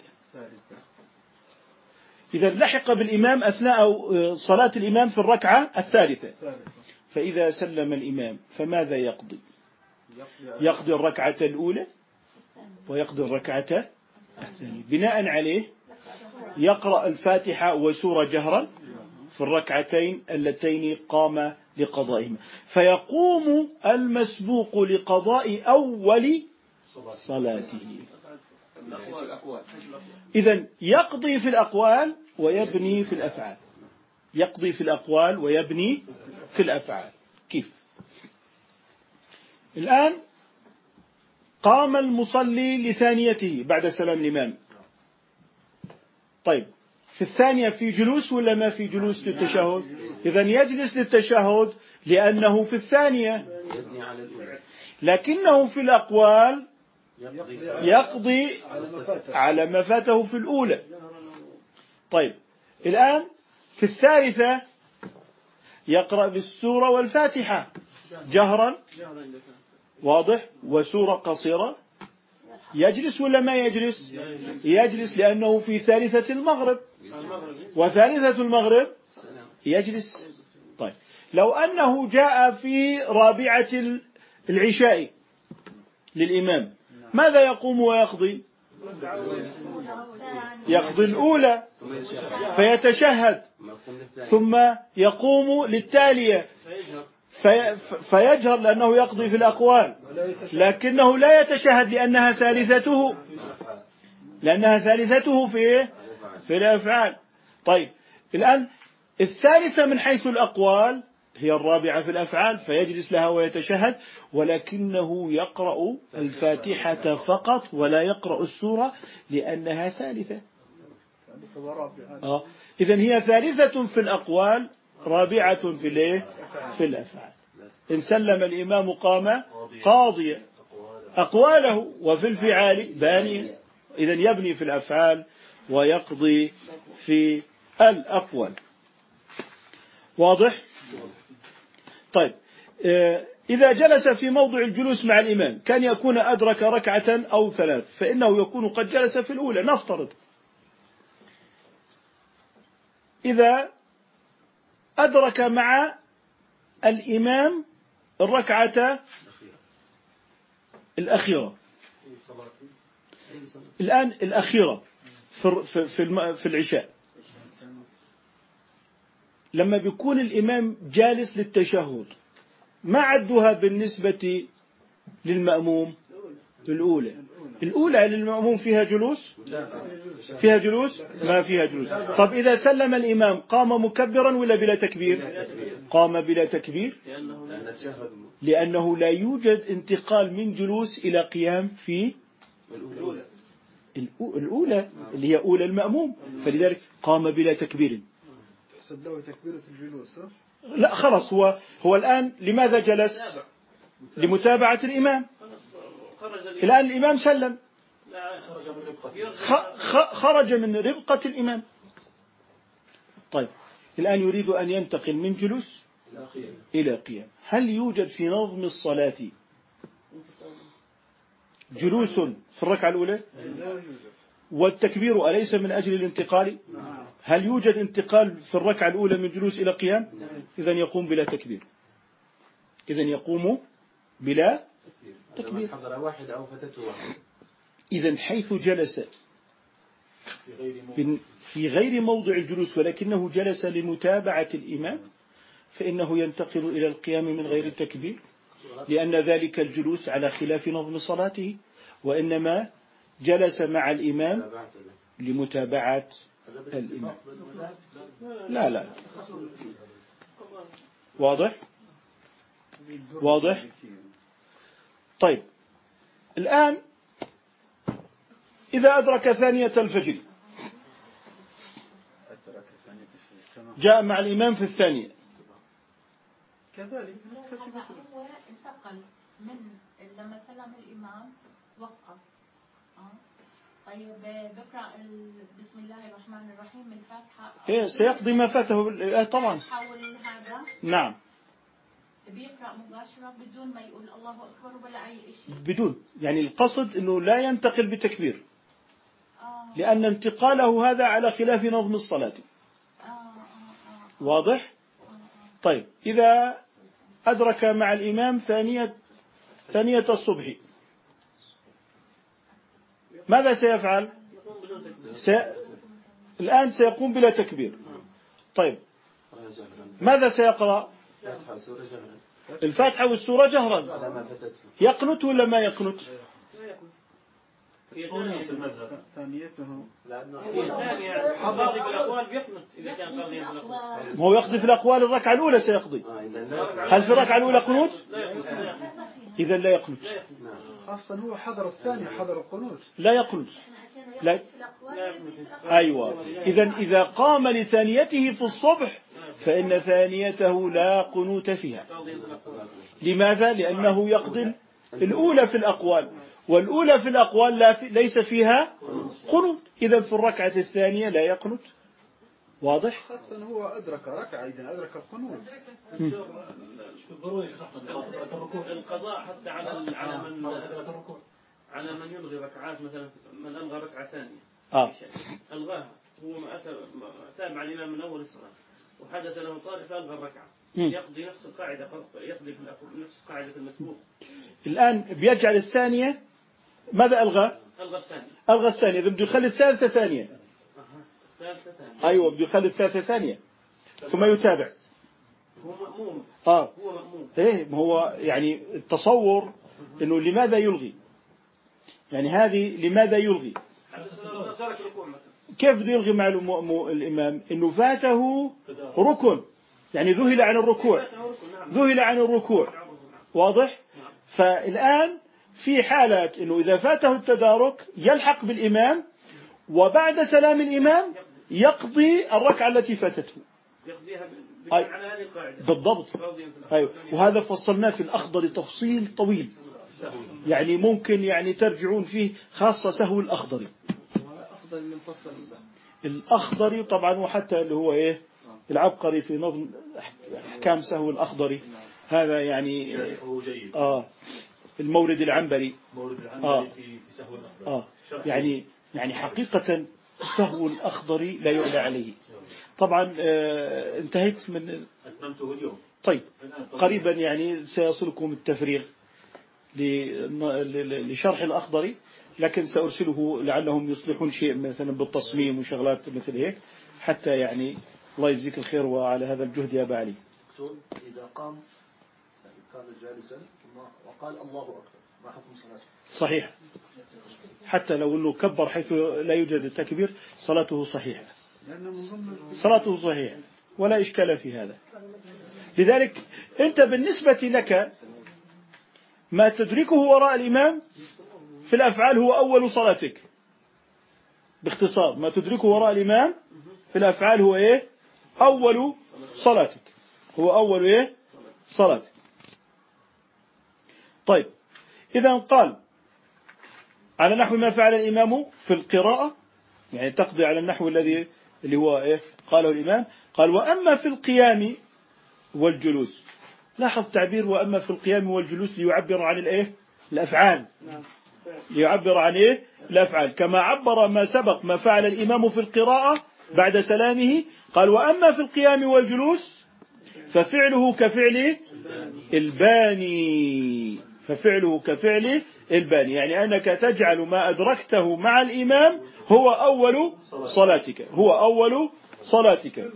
إذا لحق بالإمام أثناء صلاة الإمام في الركعة الثالثة، فإذا سلم الإمام فماذا يقضي؟ يقضي الركعة الأولى ويقضي الركعة الثانية. بناء عليه يقرأ الفاتحة وسورة جهرا في الركعتين اللتين قام لقضائهما، فيقوم المسبوق لقضاء أول صلاته. إذن يقضي في الأقوال ويبني في الأفعال، يقضي في الأقوال ويبني في الأفعال. كيف؟ الآن قام المصلي لثانيته بعد سلام الإمام. طيب في الثانية في جلوس ولا ما في جلوس للتشهد؟ إذن يجلس للتشهد لأنه في الثانية، لكنه في الأقوال يقضي على ما فاته في الأولى. طيب الآن في الثالثة يقرأ بالسورة والفاتحة جهرا، واضح، وسورة قصيرة. يجلس ولا ما يجلس؟ يجلس لأنه في ثالثة المغرب، وثالثة المغرب يجلس. طيب لو أنه جاء في رابعة العشاء للإمام، ماذا يقوم ويقضي؟ يقضي الأولى فيتشهد، ثم يقوم للتالية فيجهر لأنه يقضي في الأقوال، لكنه لا يتشهد لأنها ثالثته في الأفعال. طيب الآن الثالثة من حيث الأقوال هي الرابعة في الأفعال، فيجلس لها ويتشهد، ولكنه يقرأ الفاتحة فقط ولا يقرأ السورة لأنها ثالثة. إذن هي ثالثة في الأقوال، رابعة في الأفعال. إن سلم الإمام قام قاضيا أقواله، وفي الفعال بانيا. إذن يبني في الأفعال ويقضي في الأقوال. واضح؟ طيب إذا جلس في موضع الجلوس مع الإمام كان يكون أدرك ركعة أو ثلاث، فإنه يكون قد جلس في الأولى. نفترض إذا أدرك مع الإمام الركعة الأخيرة، الآن الأخيرة في العشاء، لما بيكون الإمام جالس للتشهد ما عدها بالنسبة للمأموم؟ الأولى للمأموم فيها جلوس؟ ما فيها جلوس. طب إذا سلم الإمام قام مكبرا ولا بلا تكبير؟ قام بلا تكبير، لأنه لا يوجد انتقال من جلوس إلى قيام في الأولى اللي هي أولى المأموم، فلذلك قام بلا تكبير. تحسب له تكبيرة الجلوس؟ لا خلاص، هو الآن لماذا جلس؟ لمتابعة الإمام. الآن الإمام سلم، خرج من ربقة الإمام. طيب الآن يريد أن ينتقل من جلوس إلى قيام. هل يوجد في نظم الصلاة جلوس في الركعة الأولى؟ والتكبير أليس من أجل الانتقال؟ هل يوجد انتقال في الركعة الأولى من جلوس إلى قيام؟ إذن يقوم بلا تكبير. إذن يقوم بلا تكبير. حضر واحد أو فتته واحد. إذن حيث جلس في غير موضع الجلوس ولكنه جلس لمتابعة الإمام فإنه ينتقل إلى القيام من غير التكبير، لأن ذلك الجلوس على خلاف نظم صلاته، وإنما جلس مع الإمام لمتابعة الإمام. لا واضح؟ طيب الآن إذا أدرك ثانية الفجر جاء مع الإمام في الثانية كذلك هو انتقل من لما سلم الإمام وقف. طيب بقرأ بسم الله الرحمن الرحيم من الفاتحة سيقضي ما فاته طبعا. حول هذا نعم بيقرأ مباشرة بدون ما يقول الله أكبر ولا أي شيء. بدون، يعني القصد أنه لا ينتقل بتكبير لأن انتقاله هذا على خلاف نظم الصلاة. واضح؟ طيب إذا أدرك مع الإمام ثانية الصبح ماذا سيفعل؟ الآن سيقوم بلا تكبير. طيب ماذا سيقرأ؟ الفاتحة والسورة جهرا. يقنت ولا ما يقنت؟ ثانيته قاضي في الأقوال بيقنط إذا كان قاضيا في الأقوال. ما هو يقضي في الأقوال الركعة الأولى سيقضي. هل في الركعة الأولى قنوت؟ إذا لا يقنت. خاصة هو حضر الثاني حضر القنوت لا يقنت. لا. أيوة. إذا قام لثانيته في الصبح فإن ثانيته لا قنوت فيها. لماذا؟ لأنه يقضي الأولى في الأقوال، والأولى في الأقوال ليس فيها قنوت. إذا في الركعة الثانية لا يقنت. واضح؟ خاصة هو أدرك ركعة إذا أدرك القنوت. القضاء حتى على من يلغي ركعات، مثلا من ألغى ركعة ثانية ألغاها، هو ما أتى مع الإمام من أول الصلاة وحدث له طارئ فألغى الركعة، يقضي نفس القاعدة، يقضي نفس قاعدة المسبوق. الآن بيجعل الثانية ماذا ألغى؟ ألغى الثانية. إذا بده يخلي الثالثة ثانية. أيوة بده يخلي الثالثة ثانية ثم يتابع. هو مأموم. هو مأموم. إيه ما هو يعني التصور إنه لماذا يلغي؟ يعني هذه لماذا يلغي؟ كيف بده يلغي مع الإمام؟ إنه فاته ركن، يعني ذهل عن الركوع. واضح؟ فالآن في حالة إنه إذا فاته التدارك يلحق بالإمام وبعد سلام الإمام يقضي الركعة التي فاتته. على هذه القاعدة بالضبط. أيوة. وهذا فصلناه في الأخضر تفصيل طويل، يعني ممكن يعني ترجعون فيه، خاصة سهو الأخضري. أفضل من فصل الأخضري طبعا، وحتى اللي هو إيه العبقري في نظم أحكام سهو الأخضري، هذا يعني المورد العنبري في سهو الأخضري. يعني حقيقة سهو الأخضري لا يعلى عليه. طبعا انتهيت من أتممته اليوم. طيب قريبا يعني سيصلكم التفريغ لشرح الأخضري، لكن سأرسله لعلهم يصلحون شيء مثلا بالتصميم وشغلات مثل هيك، حتى يعني الله يجزيك الخير وعلى هذا الجهد يا أبا علي. إذا قام كان جالسا وقال الله أكبر ما حكم صلاته؟ صحيح، حتى لو أنه كبر حيث لا يوجد التكبير صلاته صحيحة، صلاته صحيحة ولا إشكال في هذا. لذلك أنت بالنسبة لك ما تدركه وراء الإمام في الأفعال هو أول صلاتك. باختصار ما تدركه وراء الإمام في الأفعال هو إيه؟ أول صلاتك، هو أول إيه؟ صلاتك. طيب إذا قال على نحو ما فعل الإمام في القراءة، يعني تقضي على النحو اللي هو إيه؟ قاله الإمام. قال وأما في القيام والجلوس، لاحظ تعبير وأما في القيام والجلوس ليعبر عن الإيه؟ الأفعال. يعبر عن إيه؟ الأفعال، كما عبر ما سبق ما فعل الإمام في القراءة بعد سلامه، قال وأما في القيام والجلوس ففعله كفعل الباني، ففعله كفعل الباني، يعني أنك تجعل ما أدركته مع الإمام هو أول صلاتك، هو أول صلاتك،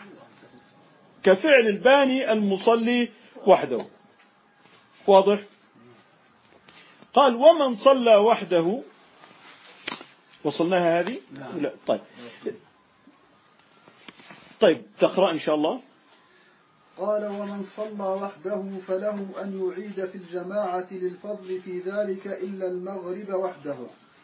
كفعل الباني المصلي وحده. واضح؟ قال ومن صلى وحده، وصلناها هذه؟ لا. طيب تقرأ إن شاء الله. قال ومن صلى وحده فله أن يعيد في الجماعة للفضل في ذلك إلا المغرب وحده،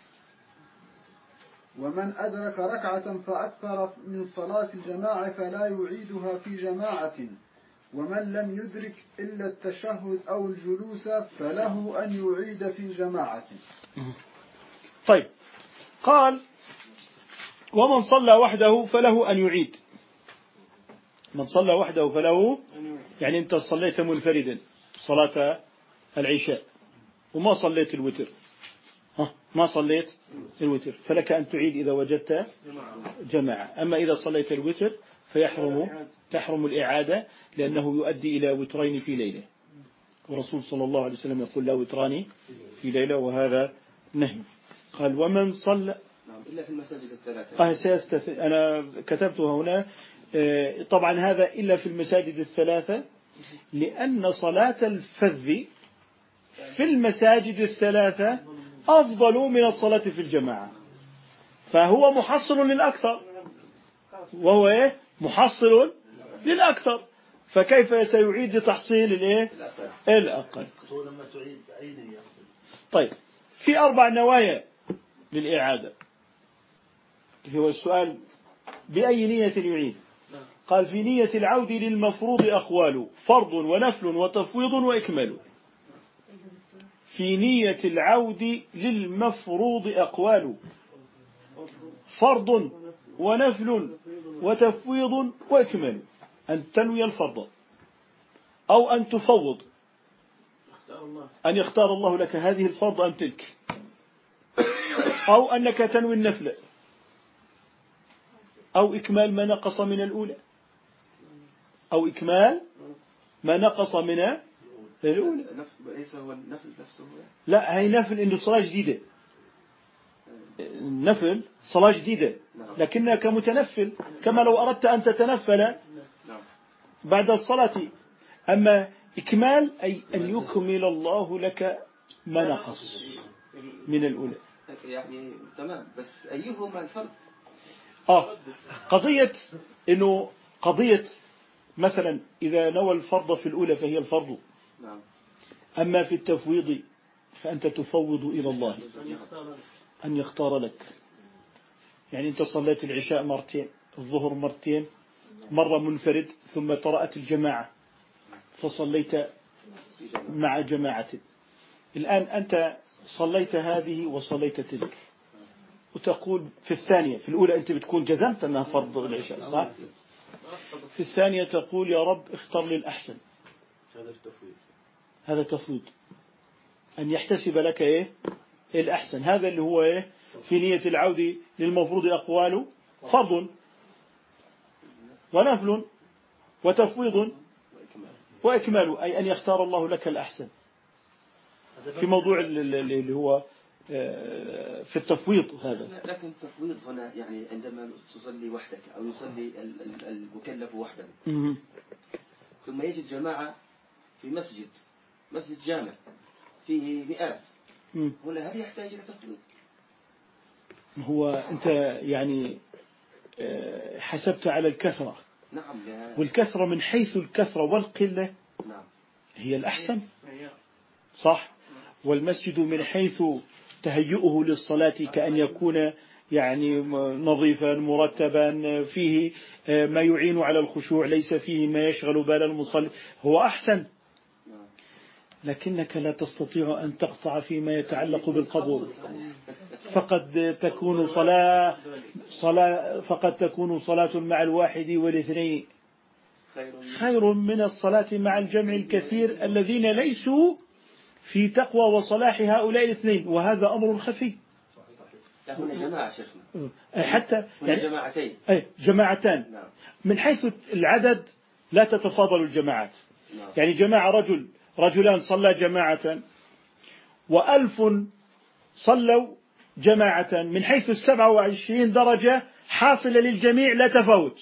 ومن أدرك ركعة فأكثر من صلاة الجماعة فلا يعيدها في جماعة، ومن لم يدرك إلا التشهد أو الجلوس فله أن يعيد في جماعة. طيب قال ومن صلى وحده فله أن يعيد. من صلى وحده فله، يعني أنت صليت منفردا صلاة العشاء وما صليت الوتر، ما صليت الوتر، فلك أن تعيد إذا وجدت جماعة. أما إذا صليت الوتر تحرم الإعادة، لأنه يؤدي إلى وترين في ليلة، والرسول صلى الله عليه وسلم يقول لا وتران في ليلة، وهذا نهي. قال ومن صلى إلا في المساجد الثلاثة. أنا كتبتها هنا طبعا هذا إلا في المساجد الثلاثة، لأن صلاة الفذ في المساجد الثلاثة أفضل من الصلاة في الجماعة، فهو محصل للأكثر، وهو إيه؟ محصل للأكثر، فكيف سيعيد تحصيل الإيه؟ الأقل. طيب في 4 نوايا للإعادة، هو السؤال بأي نية يعيد؟ قال في نية العود للمفروض أقوال، فرض ونفل وتفويض وإكمال. في نية العود للمفروض أقوال، فرض ونفل وتفويض وإكمال. أن تنوي الفرض أو أن تفوض، أن يختار الله لك هذه الفرض أم تلك، أو أنك تنوي النفل، أو إكمال ما نقص من الأولى، أو إكمال ما نقص من الأولى. ليس هو النفل نفسه؟ لا، هي نفل إنه صلاة جديدة، نفل صلاة جديدة، لكنك متنفل كما لو أردت أن تتنفل بعد الصلاة. أما إكمال أي أن يكمل الله لك ما نقص من الأولى. يعني تمام، بس أيهما الفرق؟ قضية مثلا إذا نوى الفرض في الأولى فهي الفرض، أما في التفويض فأنت تفوض إلى الله أن يختار لك. يعني أنت صليت العشاء مرتين، الظهر مرتين، مرة منفرد، ثم طرأت الجماعة فصليت مع جماعة. الآن أنت صليت هذه وصليت تلك، وتقول في الثانية، في الأولى أنت بتكون جزمت أنها فرض العشاء صح؟ في الثانية تقول يا رب اختار لي الأحسن. هذا تفويض، أن يحتسب لك إيه الأحسن. هذا اللي هو إيه في نية العود للمفروض أقوال، فرض ونفل وتفويض وإكمال، أي أن يختار الله لك الأحسن. في موضوع اللي هو في التفويض هذا. لكن التفويض هنا يعني عندما تصلي وحدك أو يصلي المكلف وحده، ثم يجد جماعة في مسجد جامع فيه مئات، هنا هل يحتاج إلى تفويض؟ هو أنت يعني حسبت على الكثرة. نعم. والكثرة من حيث الكثرة والقلة هي الأحسن صح. والمسجد من حيث تهيئه للصلاة كأن يكون يعني نظيفا مرتبا، فيه ما يعين على الخشوع، ليس فيه ما يشغل بال المصلي، هو أحسن. لكنك لا تستطيع أن تقطع فيما يتعلق بالقبول، فقد تكون صلاة مع الواحد والاثنين خير من الصلاة مع الجمع الكثير الذين ليسوا في تقوى وصلاح هؤلاء الاثنين، وهذا أمر خفي. لا هنا جماعة شيخنا، حتى يعني جماعتين، جماعتان. نعم. من حيث العدد لا تتفاضل الجماعات، نعم. يعني جماعة رجلان صلى جماعة و1000 صلوا جماعة، من حيث 27 درجة حاصلة للجميع، لا تفاوت.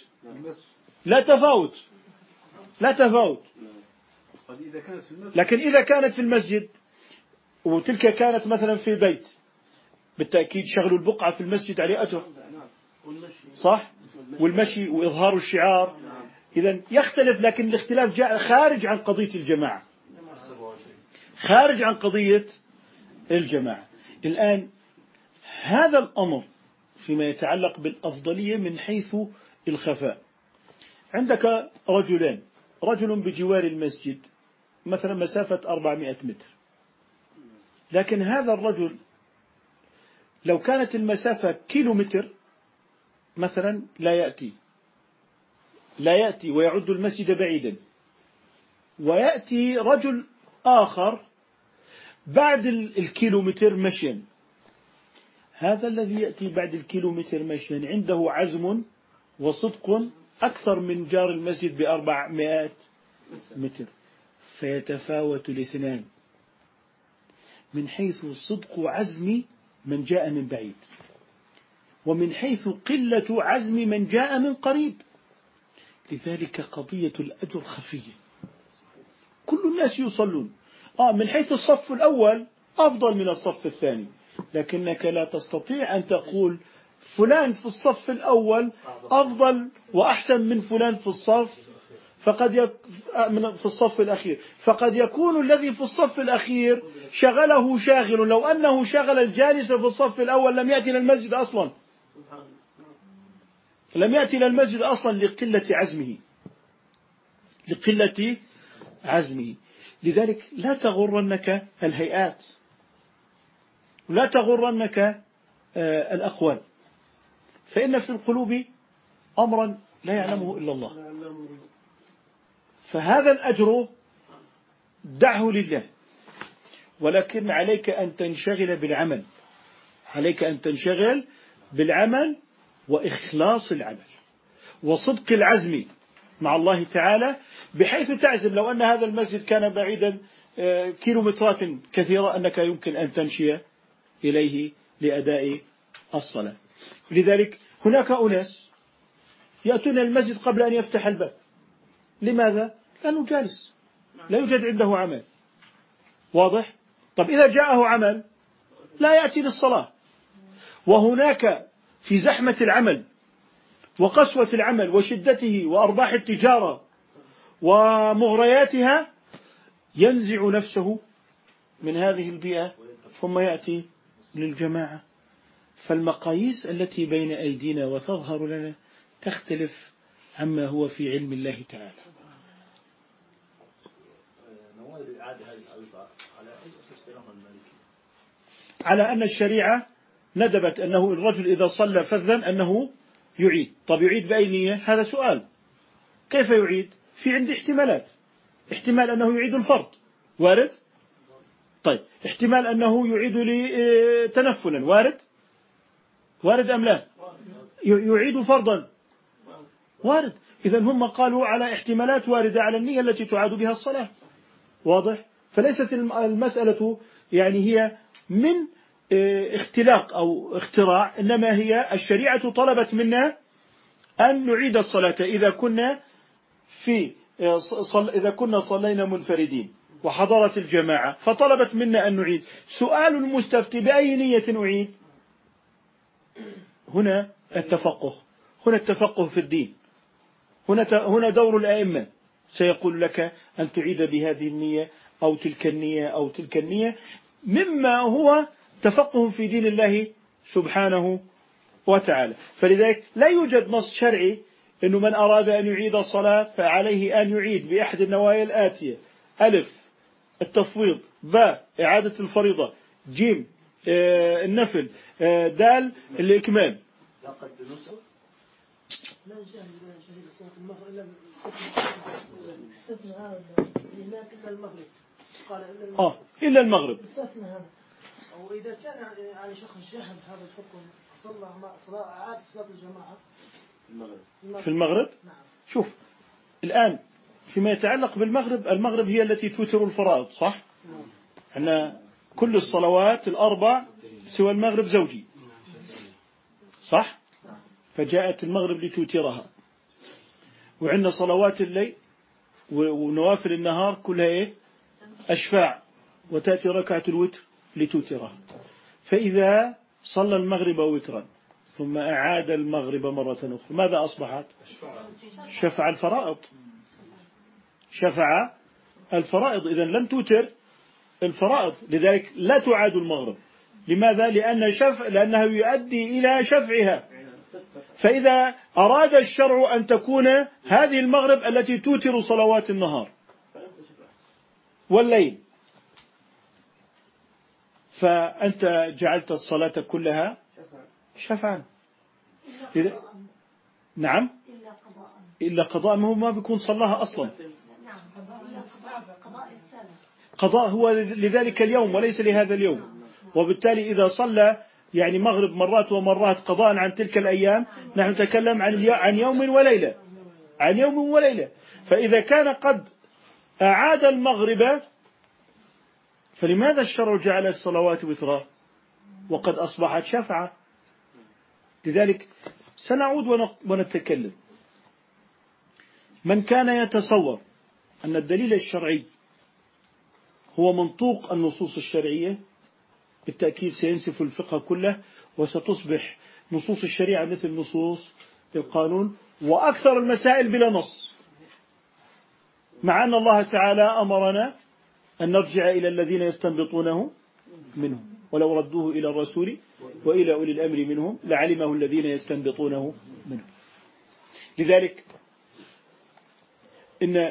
لكن إذا كانت في المسجد، وتلك كانت مثلا في بيت، بالتأكيد شغل البقعة في المسجد عليه أجر، صح؟ والمشي وإظهار الشعار، إذن يختلف. لكن الاختلاف جاء خارج عن قضية الجماعة، خارج عن قضية الجماعة. الآن هذا الأمر فيما يتعلق بالأفضلية من حيث الخفاء. عندك رجلان، رجل بجوار المسجد مثلا مسافة 400 متر، لكن هذا الرجل لو كانت المسافة كيلومتر مثلا لا يأتي ويعد المسجد بعيدا، ويأتي رجل آخر بعد الكيلومتر مشيا. هذا الذي يأتي بعد الكيلومتر مشيا عنده عزم وصدق أكثر من جار المسجد ب400 متر، فيتفاوت الاثنان من حيث صدق عزم من جاء من بعيد، ومن حيث قلة عزم من جاء من قريب. لذلك قضية الأجر خفية، كل الناس يصلون. من حيث الصف الأول أفضل من الصف الثاني، لكنك لا تستطيع أن تقول فلان في الصف الأول أفضل وأحسن من فلان في الصف في الصف الأخير. فقد يكون الذي في الصف الأخير شغله شاغل، لو أنه شغل الجالس في الصف الأول لم يأتي للمسجد أصلا، لقلة عزمه. لذلك لا تغرنك الهيئات، لا تغرنك الأقوال، فإن في القلوب أمرا لا يعلمه إلا الله. فهذا الأجر دعه لله، ولكن عليك أن تنشغل بالعمل، وإخلاص العمل وصدق العزم مع الله تعالى، بحيث تعزم لو أن هذا المسجد كان بعيدا كيلومترات كثيرة أنك يمكن أن تمشي إليه لأداء الصلاة. لذلك هناك أناس يأتون المسجد قبل أن يفتح الباب. لماذا؟ لأنه جالس لا يوجد عنده عمل. واضح؟ طب إذا جاءه عمل لا يأتي للصلاة. وهناك في زحمة العمل وقسوة العمل وشدته وأرباح التجارة ومغرياتها ينزع نفسه من هذه البيئة ثم يأتي للجماعة. فالمقاييس التي بين أيدينا وتظهر لنا تختلف عما هو في علم الله تعالى. على أن الشريعة ندبت أنه الرجل إذا صلى فذا أنه يعيد. طب يعيد بأي نية؟ هذا سؤال. كيف يعيد؟ في عندي احتمالات. احتمال أنه يعيد الفرض، وارد. طيب احتمال أنه يعيد تنفلا، وارد أم لا؟ يعيد فرضا، وارد. إذن هم قالوا على احتمالات واردة على النية التي تعاد بها الصلاة. واضح؟ فليست المسألة يعني هي من اختلاق أو اختراع، إنما هي الشريعة طلبت منا أن نعيد الصلاة إذا كنا صلينا منفردين وحضرت الجماعة، فطلبت منا أن نعيد. سؤال المستفتي بأي نية أعيد؟ هنا التفقه في الدين. هنا دور الأئمة، سيقول لك أن تعيد بهذه النية أو تلك النية أو تلك النية، مما هو تفقه في دين الله سبحانه وتعالى. فلذلك لا يوجد نص شرعي أنه من أراد أن يعيد الصلاة فعليه أن يعيد بأحد النوايا الآتية: ألف التفويض، باء إعادة الفريضة، جيم النفل، دال الإكمال. لا شهيد الصلاة المغرب إلا المغرب. إلا المغرب. وإذا كان يعني شخص جهل هذا الحكم أعاد صلاة الجماعة في المغرب. نعم. شوف الآن فيما يتعلق بالمغرب، المغرب هي التي توتر الفرائض، صح؟ احنا كل الصلوات الأربع سوى المغرب زوجي، صح؟ فجاءت المغرب لتوترها. وعندنا صلوات الليل ونوافل النهار كلها إيه؟ أشفاع، وتأتي ركعة الوتر لتوترها. فإذا صلى المغرب وترا ثم أعاد المغرب مرة أخرى ماذا أصبحت؟ شفع الفرائض. شفع الفرائض، إذن لم توتر الفرائض، لذلك لا تعاد المغرب. لماذا؟ لأنه يؤدي إلى شفعها. فإذا أراد الشرع أن تكون هذه المغرب التي توتر صلوات النهار والليل، فأنت جعلت الصلاة كلها شفعا. نعم، إلا قضاء، ما بيكون صلاها أصلا. قضاء هو لذلك اليوم وليس لهذا اليوم. وبالتالي إذا صلى يعني مغرب مرات ومرات قضاء عن تلك الأيام، نحن نتكلم عن يوم وليلة، عن يوم وليلة. فإذا كان قد أعاد المغرب فلماذا الشرع جعل الصلوات وترا وقد أصبحت شفعة؟ لذلك سنعود ونتكلم. من كان يتصور أن الدليل الشرعي هو منطوق النصوص الشرعية بالتأكيد سينسف الفقه كله، وستصبح نصوص الشريعة مثل نصوص القانون، وأكثر المسائل بلا نص، مع أن الله تعالى أمرنا أن نرجع إلى الذين يستنبطونه منهم، ولو ردوه إلى الرسول وإلى أولي الأمر منهم لعلمه الذين يستنبطونه منهم. لذلك إن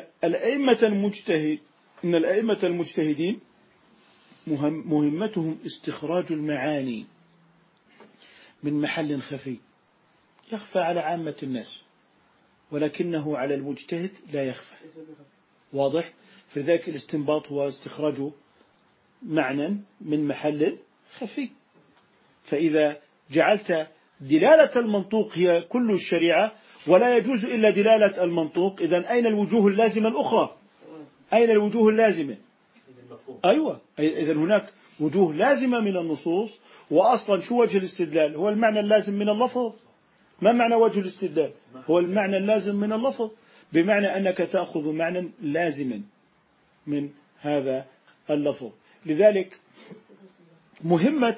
الأئمة المجتهدين مهمتهم استخراج المعاني من محل خفي يخفى على عامة الناس، ولكنه على المجتهد لا يخفى. واضح؟ فلذلك الاستنباط هو استخراج معنى من محل خفي. فإذا جعلت دلالة المنطوق هي كل الشريعة ولا يجوز إلا دلالة المنطوق، إذن أين الوجوه اللازمة الأخرى؟ أين الوجوه اللازمة؟ أيوة، إذن هناك وجوه لازمة من النصوص. وأصلا شو وجه الاستدلال؟ هو المعنى اللازم من اللفظ. ما معنى وجه الاستدلال؟ هو المعنى اللازم من اللفظ، بمعنى أنك تأخذ معنى لازما من هذا اللفظ. لذلك مهمة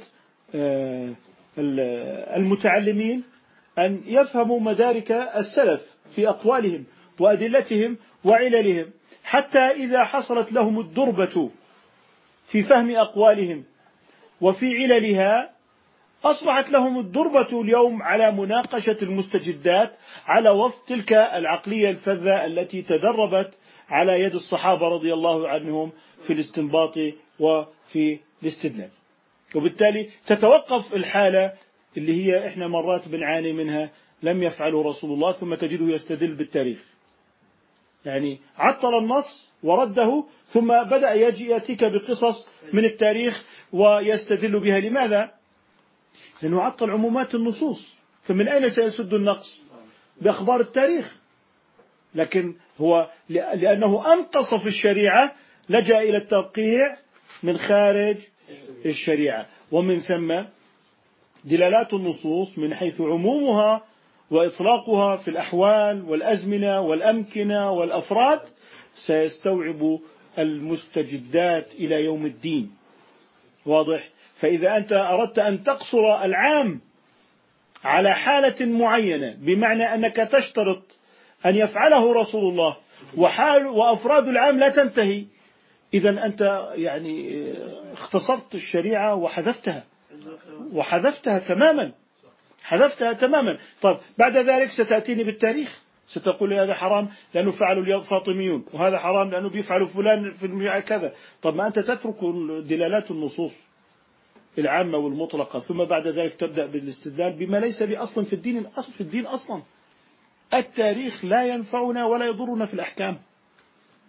المتعلمين أن يفهموا مدارك السلف في أقوالهم وأدلتهم وعللهم، حتى إذا حصلت لهم الدربة في فهم أقوالهم وفي عللها أصبحت لهم الدربة اليوم على مناقشة المستجدات على وفق تلك العقلية الفذة التي تدربت على يد الصحابة رضي الله عنهم في الاستنباط وفي الاستدلال. وبالتالي تتوقف الحالة اللي هي إحنا مرات بنعاني منها، لم يفعله رسول الله ثم تجده يستدل بالتاريخ، يعني عطل النص ورده ثم بدأ يأتيك بقصص من التاريخ ويستدل بها. لماذا؟ لأنه عطل عمومات النصوص، فمن أين سيسد النقص؟ بأخبار التاريخ. لكن هو لأنه أنقص في الشريعة لجأ إلى التوقيع من خارج الشريعة. ومن ثم دلالات النصوص من حيث عمومها وإطلاقها في الأحوال والأزمنة والأمكنة والأفراد سيستوعب المستجدات إلى يوم الدين. واضح؟ فإذا أنت أردت أن تقصر العام على حالة معينة، بمعنى أنك تشترط أن يفعله رسول الله وأفراد العام لا تنتهي، إذن أنت يعني اختصرت الشريعة وحذفتها تماما. حذفتها تماما. طيب بعد ذلك ستأتيني بالتاريخ، ستقول لي هذا حرام لأنه فعلوا الفاطميون، وهذا حرام لأنه بيفعلوا فلان في كذا. طب ما أنت تترك دلالات النصوص العامة والمطلقة، ثم بعد ذلك تبدأ بالاستدلال بما ليس بأصل في الدين. الأصل في الدين أصلا التاريخ لا ينفعنا ولا يضرنا في الأحكام.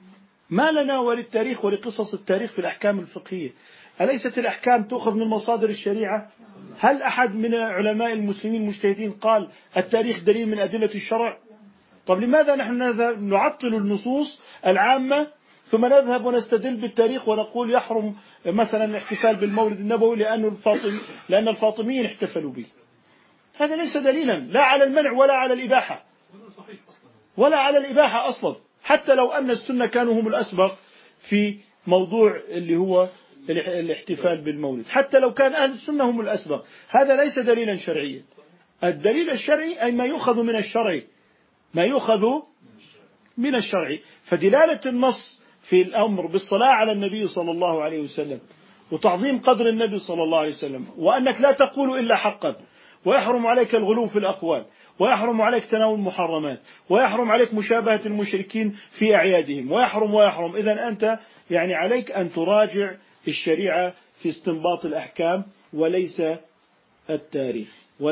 ما لنا وللتاريخ ولقصص التاريخ في الأحكام الفقهية؟ أليست الأحكام تؤخذ من مصادر الشريعة؟ هل أحد من علماء المسلمين المجتهدين قال التاريخ دليل من أدلة الشرع؟ طب لماذا نحن نعطل النصوص العامة ثم نذهب ونستدل بالتاريخ ونقول يحرم مثلا الاحتفال بالمولد النبوي لأن الفاطميين احتفلوا به؟ هذا ليس دليلا لا على المنع ولا على الإباحة ولا على الإباحة أصلا، حتى لو أن السنة كانوا هم الأسبق في موضوع اللي هو الاحتفال بالمولد، حتى لو كان أهل السنة هم الأسبق، هذا ليس دليلا شرعيا. الدليل الشرعي أي ما يؤخذ من الشرع، ما يؤخذ من الشرع. فدلالة النص في الأمر بالصلاة على النبي صلى الله عليه وسلم وتعظيم قدر النبي صلى الله عليه وسلم، وأنك لا تقول إلا حقا، ويحرم عليك الغلو في الأقوال، ويحرم عليك تناول المحرمات، ويحرم عليك مشابهة المشركين في أعيادهم، ويحرم. إذن أنت يعني عليك أن تراجع الشريعة في استنباط الأحكام وليس التاريخ.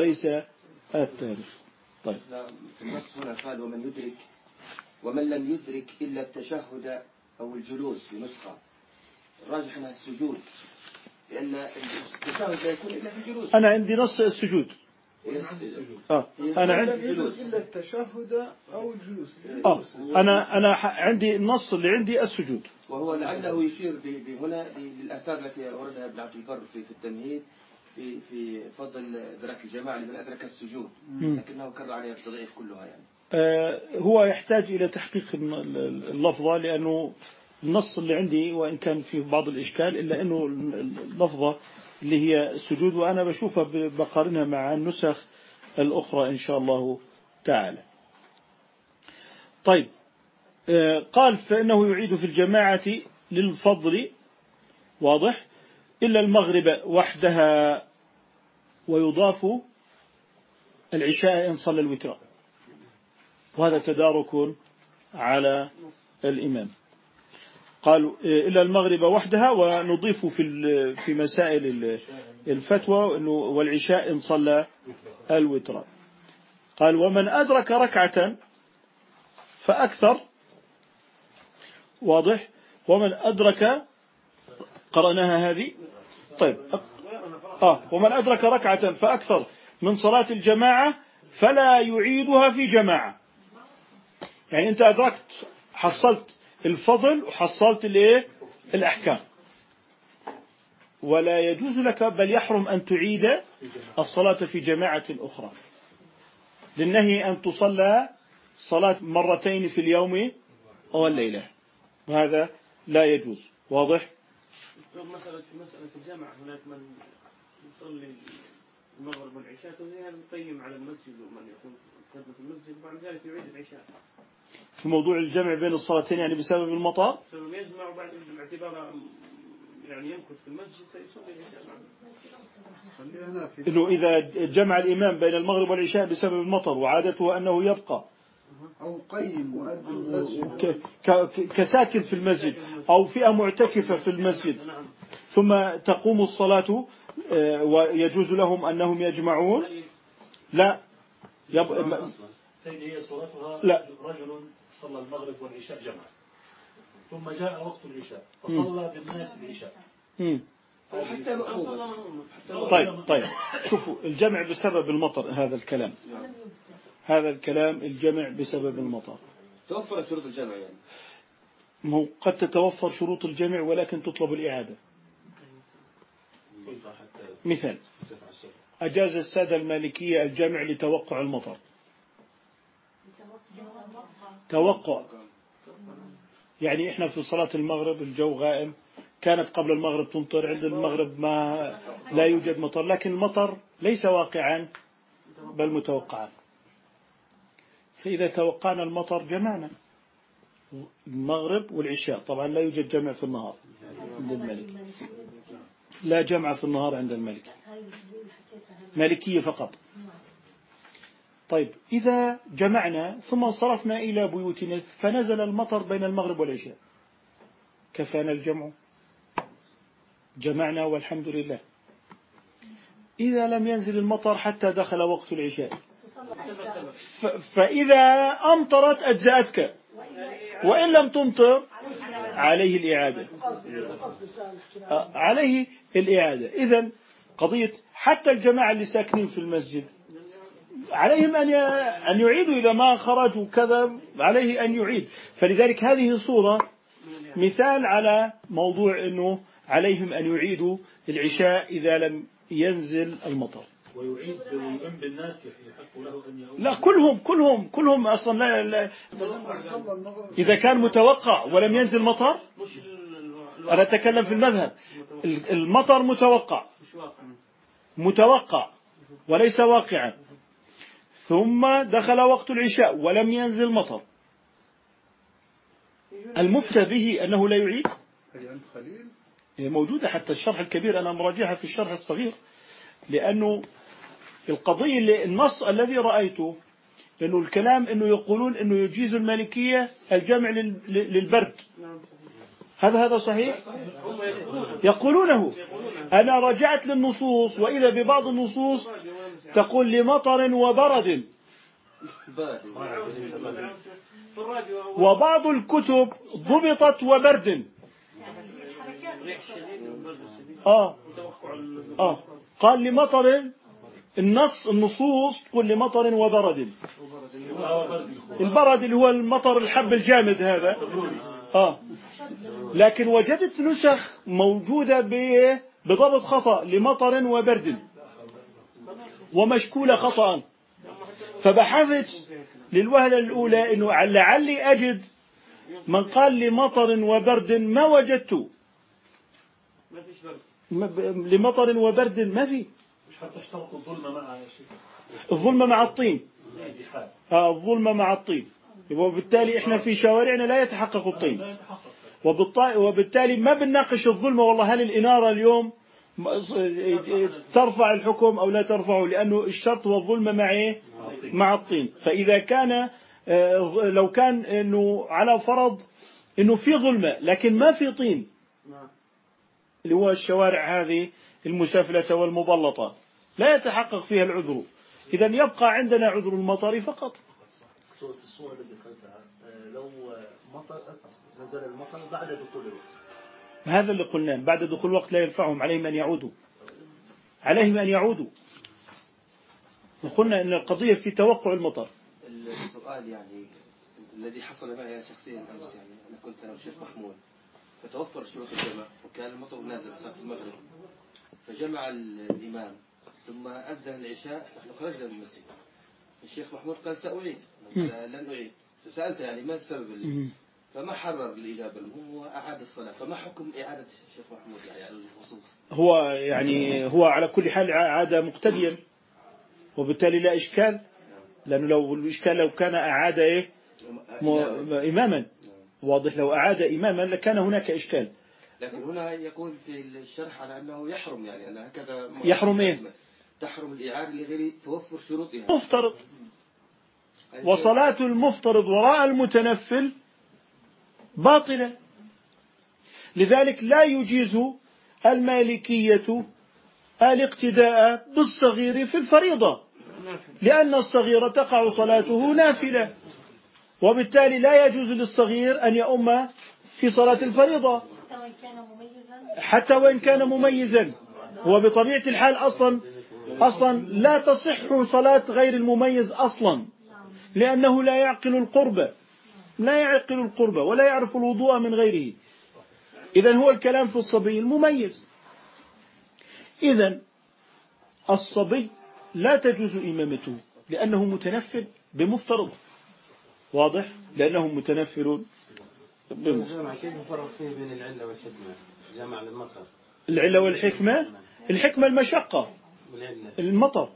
طيب في النص هنا قال ومن لم يدرك إلا التشهد أو الجلوس في نسخة، الراجح أنها السجود، لأن التشهد لا يكون إلا في الجلوس. أنا عندي نص السجود. أنا عندي إلا التشهد أو الجلوس. أنا عندي النص اللي عندي السجود، وهو لعله يشير هنا للآثار التي أوردها ابن عبد البر في التمهيد في فضل إدراك الجماعة لمن أدرك السجود، لكنه كرر عليها التضعيف كلها يعني. هو يحتاج إلى تحقيق اللفظة، لأنه النص اللي عندي وإن كان فيه بعض الإشكال إلا أنه اللفظة اللي هي السجود، وأنا بشوفها بقارنها مع النسخ الأخرى إن شاء الله تعالى. طيب قال فإنه يعيد في الجماعة للفضل، واضح، إلا المغرب وحدها، ويضاف العشاء إن صلى الوتر، وهذا تدارك على الإمام. قالوا إلا المغرب وحدها، ونضيف في مسائل الفتوى والعشاء إن صلى الوتر. قال ومن أدرك ركعة فأكثر، واضح، ومن أدرك قرأناها هذه. طيب ومن أدرك ركعة فأكثر من صلاة الجماعة فلا يعيدها في جماعة. يعني أنت أدركت، حصلت الفضل وحصلت الأحكام، ولا يجوز لك بل يحرم أن تعيد الصلاة في جماعة أخرى، للنهي أن تصلى صلاة مرتين في اليوم أو الليلة، وهذا لا يجوز. واضح؟ مثلا في مسألة الجمع هناك من يصلي المغرب والعشاء يقيم على المسجد، ومن يكون خدمة في المسجد وبعد ذلك يعيد العشاء. في موضوع الجمع بين الصلاتين يعني بسبب المطر، بسبب يجمع وبعد باعتباره يعني يمكث في المسجد فيصلي العشاء. إنه إذا جمع الإمام بين المغرب والعشاء بسبب المطر وعادته أنه يبقى أو قيم مؤذن المسجد كساكن في المسجد أو فئة معتكفة في المسجد، ثم تقوم الصلاة ويجوز لهم أنهم يجمعون، لا سيدي هي صورتها لا. رجل صلى المغرب والعشاء جمع، ثم جاء وقت العشاء فصلى بالناس العشاء. طيب شوفوا الجمع بسبب المطر، هذا الكلام الجمع بسبب المطر. توفر شروط الجمع يعني. هو قد تتوفر شروط الجمع ولكن تطلب الإعادة. مثال أجاز السادة المالكية الجمع لتوقع المطر، توقع يعني إحنا في صلاة المغرب الجو غائم، كانت قبل المغرب تمطر، عند المغرب ما لا يوجد مطر، لكن المطر ليس واقعا بل متوقعا، فإذا توقعنا المطر جمعنا المغرب والعشاء. طبعا لا يوجد جمع في النهار عند المالك، لا جمع في النهار عند المالك، مالكية فقط. طيب إذا جمعنا ثم انصرفنا إلى بيوتنا فنزل المطر بين المغرب والعشاء، كفانا الجمع، جمعنا والحمد لله. إذا لم ينزل المطر حتى دخل وقت العشاء فإذا أمطرت أجزأتك، وإن لم تمطر عليه الإعادة. عليه الإعادة. إذن قضية حتى الجماعة اللي ساكنين في المسجد عليهم أن يعيدوا إذا ما خرجوا كذا، عليه أن يعيد. فلذلك هذه صورة مثال على موضوع أنه عليهم أن يعيدوا العشاء إذا لم ينزل المطر. ويعيد ويؤم بالناس يحق له أن يعود. لا، كلهم أصلا لا إذا كان متوقع ولم ينزل مطر. أنا أتكلم في المذهب. المطر متوقع وليس واقعا، ثم دخل وقت العشاء ولم ينزل مطر، المفتى به أنه لا يعيد. هي موجودة حتى الشرح الكبير، أنا مراجعها في الشرح الصغير، لأنه القضية النص الذي رأيته إنه الكلام إنه يقولون إنه يجيز المالكية الجمع للبرد. هذا صحيح؟ يقولونه. أنا رجعت للنصوص وإذا ببعض النصوص تقول لمطر وبرد، وبعض الكتب ضبطت وبرد. قال لمطر، النصوص تقول لمطر وبرد. البرد اللي هو المطر الحب الجامد هذا. لكن وجدت نسخ موجودة بضبط خطأ لمطر وبرد ومشكولة خطأ، فبحثت للوهلة الأولى إنه لعلي أجد من قال لمطر وبرد، ما وجدته. لمطر وبرد ما في. مش حتى اشترط الظلمة مع الظلمة مع الطين. الظلمة مع الطين، وبالتالي احنا في شوارعنا لا يتحقق الطين، وبالتالي ما بنناقش الظلمة والله هل الإنارة اليوم ترفع الحكم أو لا ترفعه، لأنه الشرط والظلمة مع الطين. فإذا كان لو كان إنه على فرض إنه في ظلمة لكن ما في طين، اللي هو الشوارع هذه المسافلة والمبلطة لا يتحقق فيها العذر، إذن يبقى عندنا عذر المطر فقط. الصورة اللي ذكرتها لو نزل المطر بعد دخول الوقت، هذا اللي قلناه، بعد دخول الوقت لا ينفعهم، عليهم أن يعودوا. وقلنا أن القضية في توقع المطر. السؤال يعني الذي حصل معي شخصيا أمس، يعني أنا كنت أنا والشيخ محمود، فتوفر شروط الجمع وكان المطر نازل صار في المغرب، فجمع الإمام ثم أذن العشاء، نحن خرجنا من المسجد. الشيخ محمود قال سأعيد، لن أعيد. فسألته يعني ما السبب فما حرر الإجابة، هو أعاد الصلاة. فما حكم إعادة الشيخ محمود يعني على الخصوص؟ هو على كل حال عادة مقتديا، وبالتالي لا إشكال، لأنه لو الإشكال لو كان أعاد إماما، واضح، لو أعاد إماما لكان هناك إشكال. لكن هنا يقول في الشرح على أنه يحرم، يعني أن هكذا يحرم تحرم الإعادة لغير توفر شروطها. مفترض، وصلاة المفترض وراء المتنفل باطلة. لذلك لا يجيز المالكية الاقتداء بالصغير في الفريضة، لأن الصغير تقع صلاته نافلة، وبالتالي لا يجوز للصغير أن يؤم في صلاة الفريضة حتى وإن كان مميزا. وبطبيعة الحال أصلا لا تصح صلاة غير المميز أصلا، لأنه لا يعقل القربة ولا يعرف الوضوء من غيره. إذن هو الكلام في الصبي المميز. إذن الصبي لا تجوز إمامته لأنه متنفل بمفترض، واضح، لأنه متنفل بمفترض. كيف نفرق فيه بين العلة والحكمة؟ جمع للمطر. العلة والحكمة، الحكمة المشقة، المطر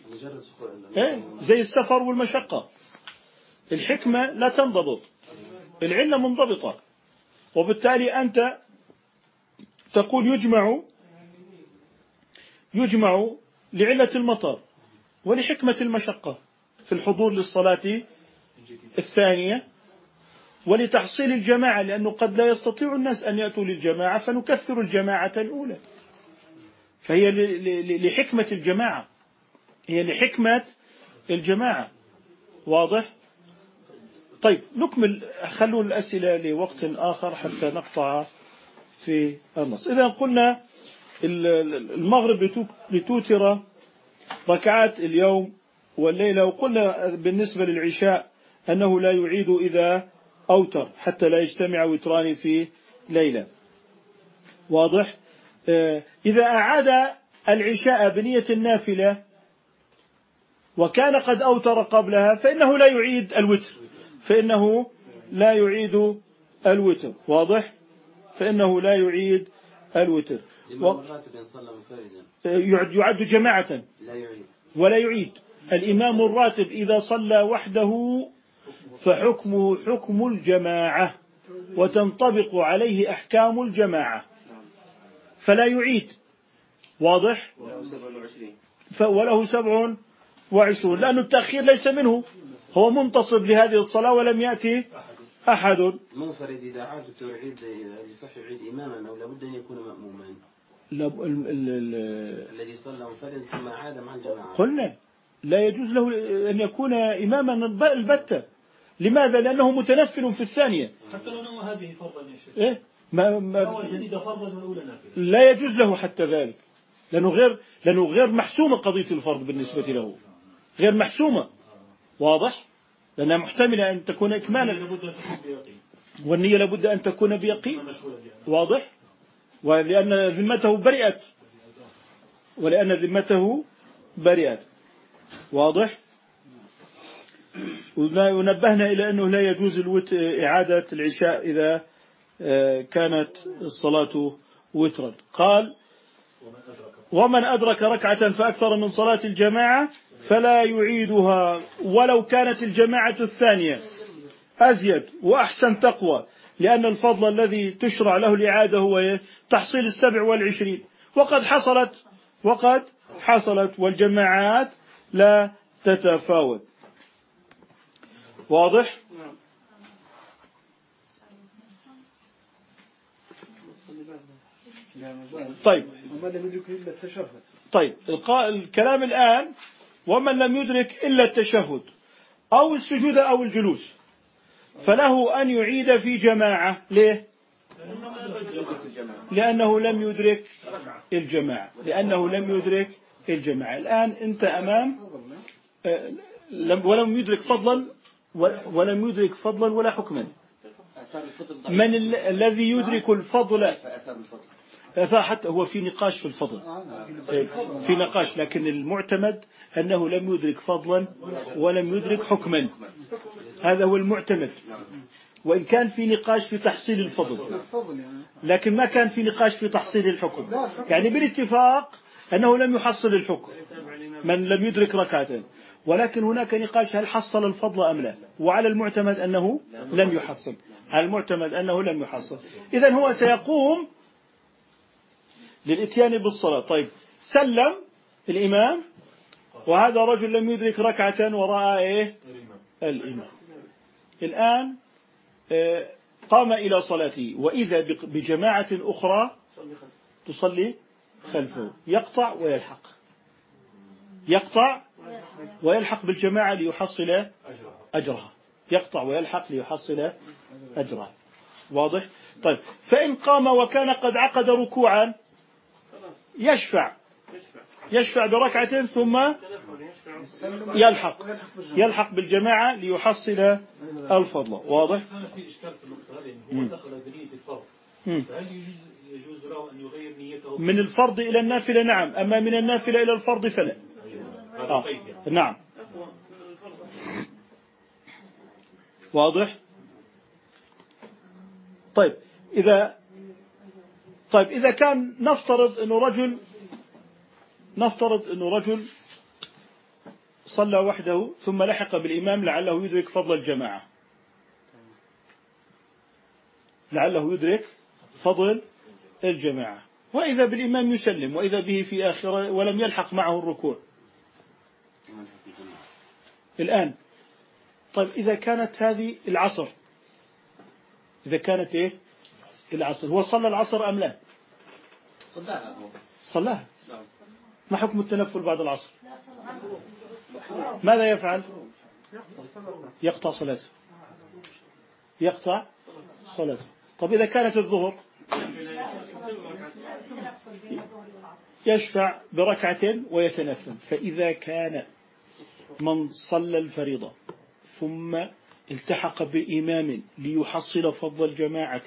زي السفر والمشقة. الحكمة لا تنضبط، العلة منضبطة، وبالتالي أنت تقول يجمع لعلة المطر ولحكمة المشقة في الحضور للصلاة الثانية ولتحصيل الجماعة، لأنه قد لا يستطيع الناس أن يأتوا للجماعة فنكثر الجماعة الأولى. فهي لحكمة الجماعة، هي لحكمة الجماعة، واضح. طيب نكمل، خلوا الأسئلة لوقت آخر حتى نقطع في النص. إذا قلنا المغرب لتوتر ركعات اليوم والليلة، وقلنا بالنسبة للعشاء أنه لا يعيد إذا أوتر حتى لا يجتمع وتران في ليلة. واضح؟ إذا أعاد العشاء بنية النافلة وكان قد أوتر قبلها فإنه لا يعيد الوتر، فإنه لا يعيد الوتر. واضح؟ فإنه لا يعيد الوتر. يعد جماعة ولا يعيد. الإمام الراتب إذا صلى وحده فحكمه حكم الجماعة وتنطبق عليه أحكام الجماعة فلا يعيد. واضح؟ وله 27 لأن التأخير ليس منه، هو منتصب لهذه الصلاة ولم يأتي أحد. المنفرد إذا عاد تعيد يصح يعيد إماما أو لابد أن يكون مأموما؟ الذي صلى منفردا ثم عاد مع الجماعة قلنا لا يجوز له أن يكون إماما البتة. لماذا؟ لأنه متنفل في الثانية. حتى لو نوى هذه فرضا يا شيخ. إيه؟ هو جديد فرضا والأولى نافلة. لا يجوز له حتى ذلك، لأنه غير محسومة قضية الفرض بالنسبة له، غير محسومة. واضح؟ لأنها محتملة أن تكون إكمالا، والنية لابد أن تكون بيقين. واضح؟ ولأن ذمته برئت. واضح؟ ونبهنا إلى أنه لا يجوز إعادة العشاء إذا كانت الصلاة وترا. قال ومن أدرك ركعة فأكثر من صلاة الجماعة فلا يعيدها ولو كانت الجماعة الثانية أزيد وأحسن تقوى، لأن الفضل الذي تشرع له الإعادة هو تحصيل 27، وقد حصلت والجماعات لا تتفاوت. واضح؟ طيب ومن لم يدرك إلا التشهد. طيب الكلام الآن ومن لم يدرك إلا التشهد أو السجود أو الجلوس فله أن يعيد في جماعة. ليه؟ لأنه لم يدرك الجماعة. الآن أنت أمام ولم يدرك فضلا ولا حكما. من الذي يدرك الفضل؟ حتى هو في نقاش في الفضل، في نقاش، لكن المعتمد أنه لم يدرك فضلا ولم يدرك حكما، هذا هو المعتمد. وإن كان في نقاش في تحصيل الفضل لكن ما كان في نقاش في تحصيل الحكم، يعني بالاتفاق أنه لم يحصل الحكم من لم يدرك ركعتين، ولكن هناك نقاش هل حصل الفضل أم لا، وعلى المعتمد أنه لم يحصل. إذن هو سيقوم للإتيان بالصلاة. طيب سلم الإمام وهذا رجل لم يدرك ركعة ورأى الإمام، الآن قام إلى صلاته وإذا بجماعة أخرى تصلي خلفه، يقطع ويلحق بالجماعة ليحصل أجرها. واضح؟ طيب فإن قام وكان قد عقد ركوعا يشفع بركعة ثم يلحق بالجماعة ليحصل الفضل. واضح؟ في إشكال في النقطة هذه، هو دخل بنية الفرض، فهل يجوز له أن يغير نيته من الفرض إلى النافلة؟ نعم، أما من النافلة إلى الفرض فلا. نعم. واضح؟ طيب إذا كان نفترض أنه رجل صلى وحده ثم لحق بالإمام لعله يدرك فضل الجماعة، وإذا بالإمام يسلم وإذا به في آخرة ولم يلحق معه الركوع. الآن طيب إذا كانت هذه العصر، هو صلى العصر أم لا؟ صلاها. ما حكم التنفل بعد العصر؟ ماذا يفعل؟ يقطع صلاته. يقطع صلاته. طب إذا كانت الظهر يشفع بركعة ويتنفل. فإذا كان من صلى الفريضة ثم التحق بإمام ليحصل فضل الجماعة،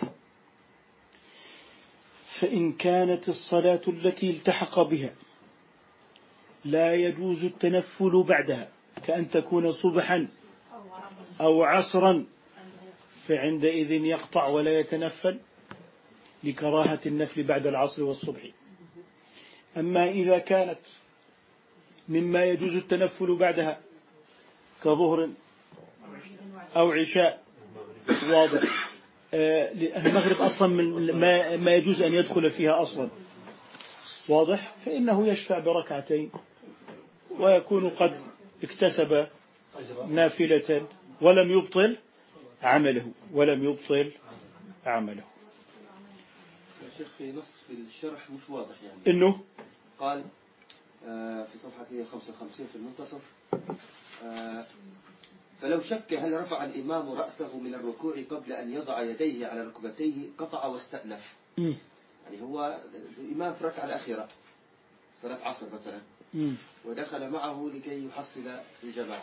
فإن كانت الصلاة التي التحق بها لا يجوز التنفل بعدها، كأن تكون صبحا أو عصرا، فعندئذ يقطع ولا يتنفل لكراهة النفل بعد العصر والصبح. أما إذا كانت مما يجوز التنفل بعدها كظهر أو عشاء واضح، المغرب أصلا ما يجوز أن يدخل فيها أصلا واضح، فإنه يشفع بركعتين ويكون قد اكتسب نافلة ولم يبطل عمله الشيخ في نص في الشرح مش واضح يعني إنه قال في صفحة 55 في المنتصف فلو شك هل رفع الإمام رأسه من الركوع قبل أن يضع يديه على ركبتيه قطع واستأنف. يعني هو الإمام في الركعة الأخيرة صلاة عصر مثلا ودخل معه لكي يحصل الجماعة،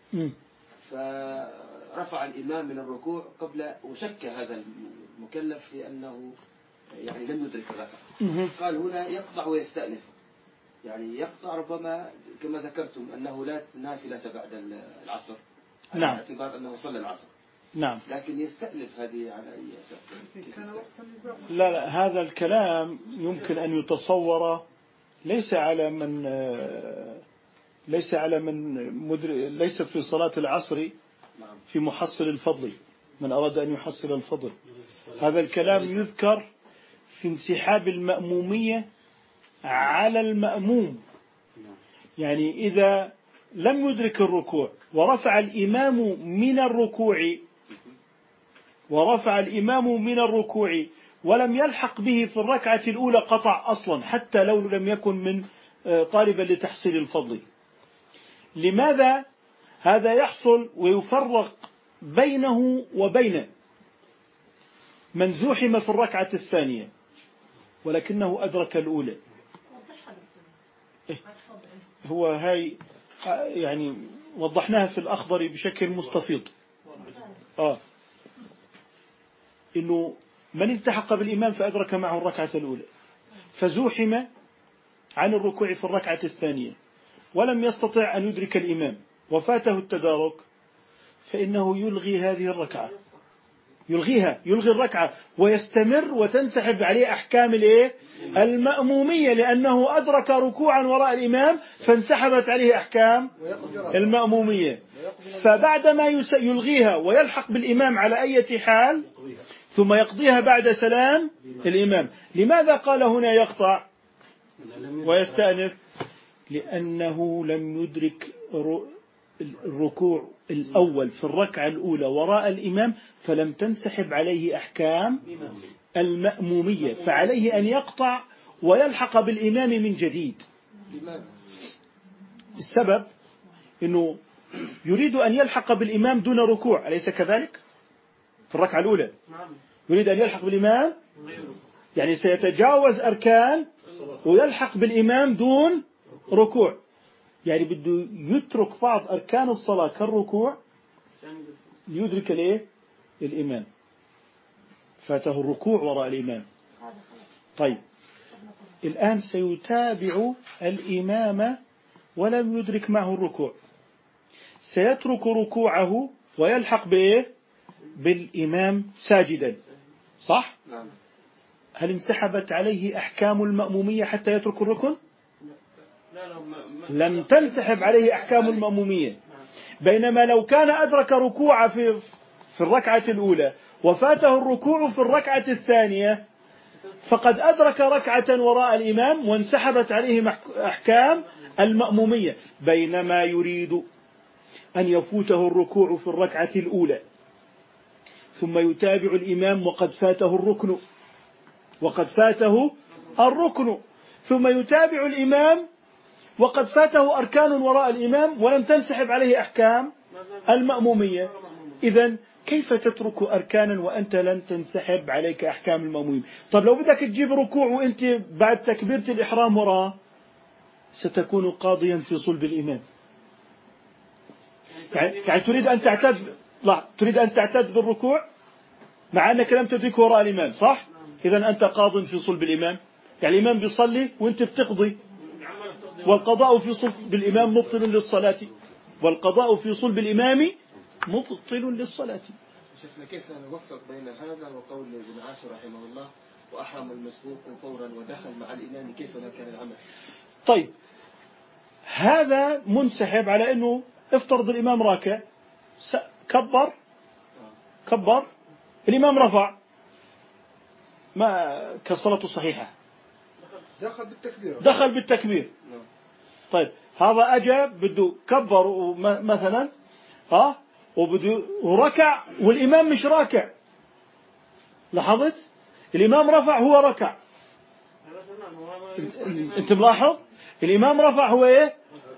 فرفع الإمام من الركوع قبل وشك هذا المكلف في أنه يعني لم يدرك الركعة، قال هنا يقطع ويستأنف. يعني يقطع ربما كما ذكرتم أنه لا نافلة بعد العصر، نعم، اعتبار أنه صلى العصر، نعم، لكن يستأنف هذه على أي أساس؟ لا هذا الكلام يمكن أن يتصور ليس على من ليس في صلاة العصر في محصل الفضل، من أراد أن يحصل الفضل. هذا الكلام يذكر في انسحاب المأمومية على المأموم. يعني إذا لم يدرك الركوع ورفع الإمام من الركوع ولم يلحق به في الركعة الأولى قطع أصلا، حتى لو لم يكن من طالبا لتحصيل الفضل. لماذا هذا يحصل ويفرق بينه وبين من زوحم في الركعة الثانية ولكنه أدرك الأولى؟ هو هاي يعني وضحناها في الأخضر بشكل مستفيض. إنه من التحق بالإمام فأدرك معه الركعة الأولى فزوحم عن الركوع في الركعة الثانية ولم يستطع أن يدرك الإمام وفاته التدارك، فإنه يلغي هذه الركعة، يلغي الركعة ويستمر وتنسحب عليه أحكام المأمومية، لأنه أدرك ركوعا وراء الإمام فانسحبت عليه أحكام المأمومية. فبعدما يلغيها ويلحق بالإمام على أي حال ثم يقضيها بعد سلام الإمام. لماذا قال هنا يقطع ويستأنف؟ لأنه لم يدرك الركوع الأول في الركعة الأولى وراء الإمام فلم تنسحب عليه أحكام المأمومية، فعليه أن يقطع ويلحق بالإمام من جديد. السبب أنه يريد أن يلحق بالإمام دون ركوع، أليس كذلك؟ في الركعة الأولى يريد أن يلحق بالإمام، يعني سيتجاوز أركان ويلحق بالإمام دون ركوع، يعني بده يترك بعض أركان الصلاة كالركوع ليدرك الإمام، فاته الركوع وراء الإمام. طيب الآن سيتابع الإمام ولم يدرك معه الركوع، سيترك ركوعه ويلحق بالإمام ساجدا، صح؟ هل انسحبت عليه أحكام المأمومية حتى يترك الركن؟ لم تنسحب عليه أحكام المأمومية. بينما لو كان أدرك ركوع في الركعة الأولى وفاته الركوع في الركعة الثانية فقد أدرك ركعة وراء الإمام وانسحبت عليه أحكام المأمومية. بينما يريد أن يفوته الركوع في الركعة الأولى ثم يتابع الإمام وقد فاته الركن ثم يتابع الإمام وقد فاته أركان وراء الإمام ولم تنسحب عليه أحكام المأمومية. إذن كيف تترك أركانا وأنت لن تنسحب عليك أحكام المأمومين؟ طب لو بدك تجيب ركوع وأنت بعد تكبيرة الإحرام وراه ستكون قاضيا في صلب الإمام. يعني تريد أن تعتد بالركوع مع أنك لم تدرك وراء الإمام، صح؟ إذا أنت قاض في صلب الإمام. يعني الإمام بيصلي وأنت بتقضي، والقضاء في صلب الإمام مبطل للصلاة، والقضاء في صلب الإمام مبطل للصلاة. شفنا كيف نوفق بين هذا وقول ابن عاشر رحمه الله وأحرم المسبوق فورا ودخل مع الإمام، كيف كان العمل؟ طيب هذا منسحب على أنه افترض الإمام راكع، كبر الإمام رفع، ما كالصلاة صحيحة، دخل بالتكبير. طيب هذا أجا بده كبر مثلا وبده وركع والإمام مش راكع، لاحظت؟ الإمام رفع هو ركع. أنت ملاحظ؟ الإمام رفع هو إيه؟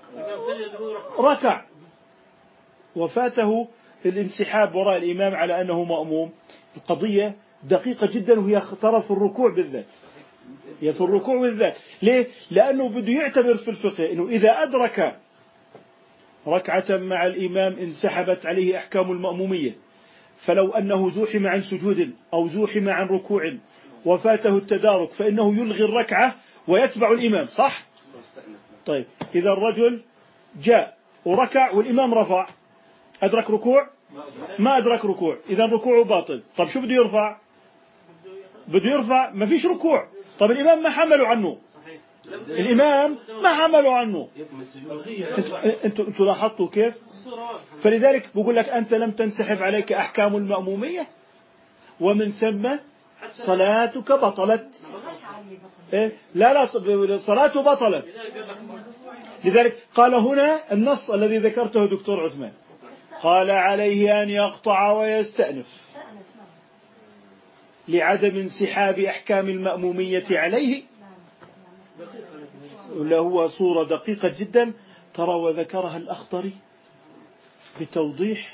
ركع، وفاته الانسحاب وراء الإمام على أنه مأموم. القضية دقيقة جدا، وهي ترى في الركوع بالذات، هي في الركوع بالذات. ليه؟ لأنه بده يعتبر في الفقه أنه إذا أدرك ركعة مع الإمام انسحبت عليه أحكام المأمومية، فلو أنه زوحم عن سجود أو زوحم عن ركوع وفاته التدارك فإنه يلغي الركعة ويتبع الإمام، صح؟ طيب إذا الرجل جاء وركع والإمام رفع، أدرك ركوع؟ ما أدرك ركوع، إذا ركوعه باطل. طب شو بده يرفع؟ بده يرفع ما فيش ركوع. طب الإمام ما حملوا عنه، الإمام ما حملوا عنه. أنتوا لاحظتوا كيف؟ فلذلك بقول لك أنت لم تنسحب عليك أحكام المأمومية، ومن ثم صلاتك بطلت. لا صلاته بطلت. لذلك قال هنا النص الذي ذكرته دكتور عثمان، قال عليه أن يقطع ويستأنف لعدم انسحاب أحكام المأمومية عليه. هو صورة دقيقة جدا ترى، وذكرها الأخضري بتوضيح،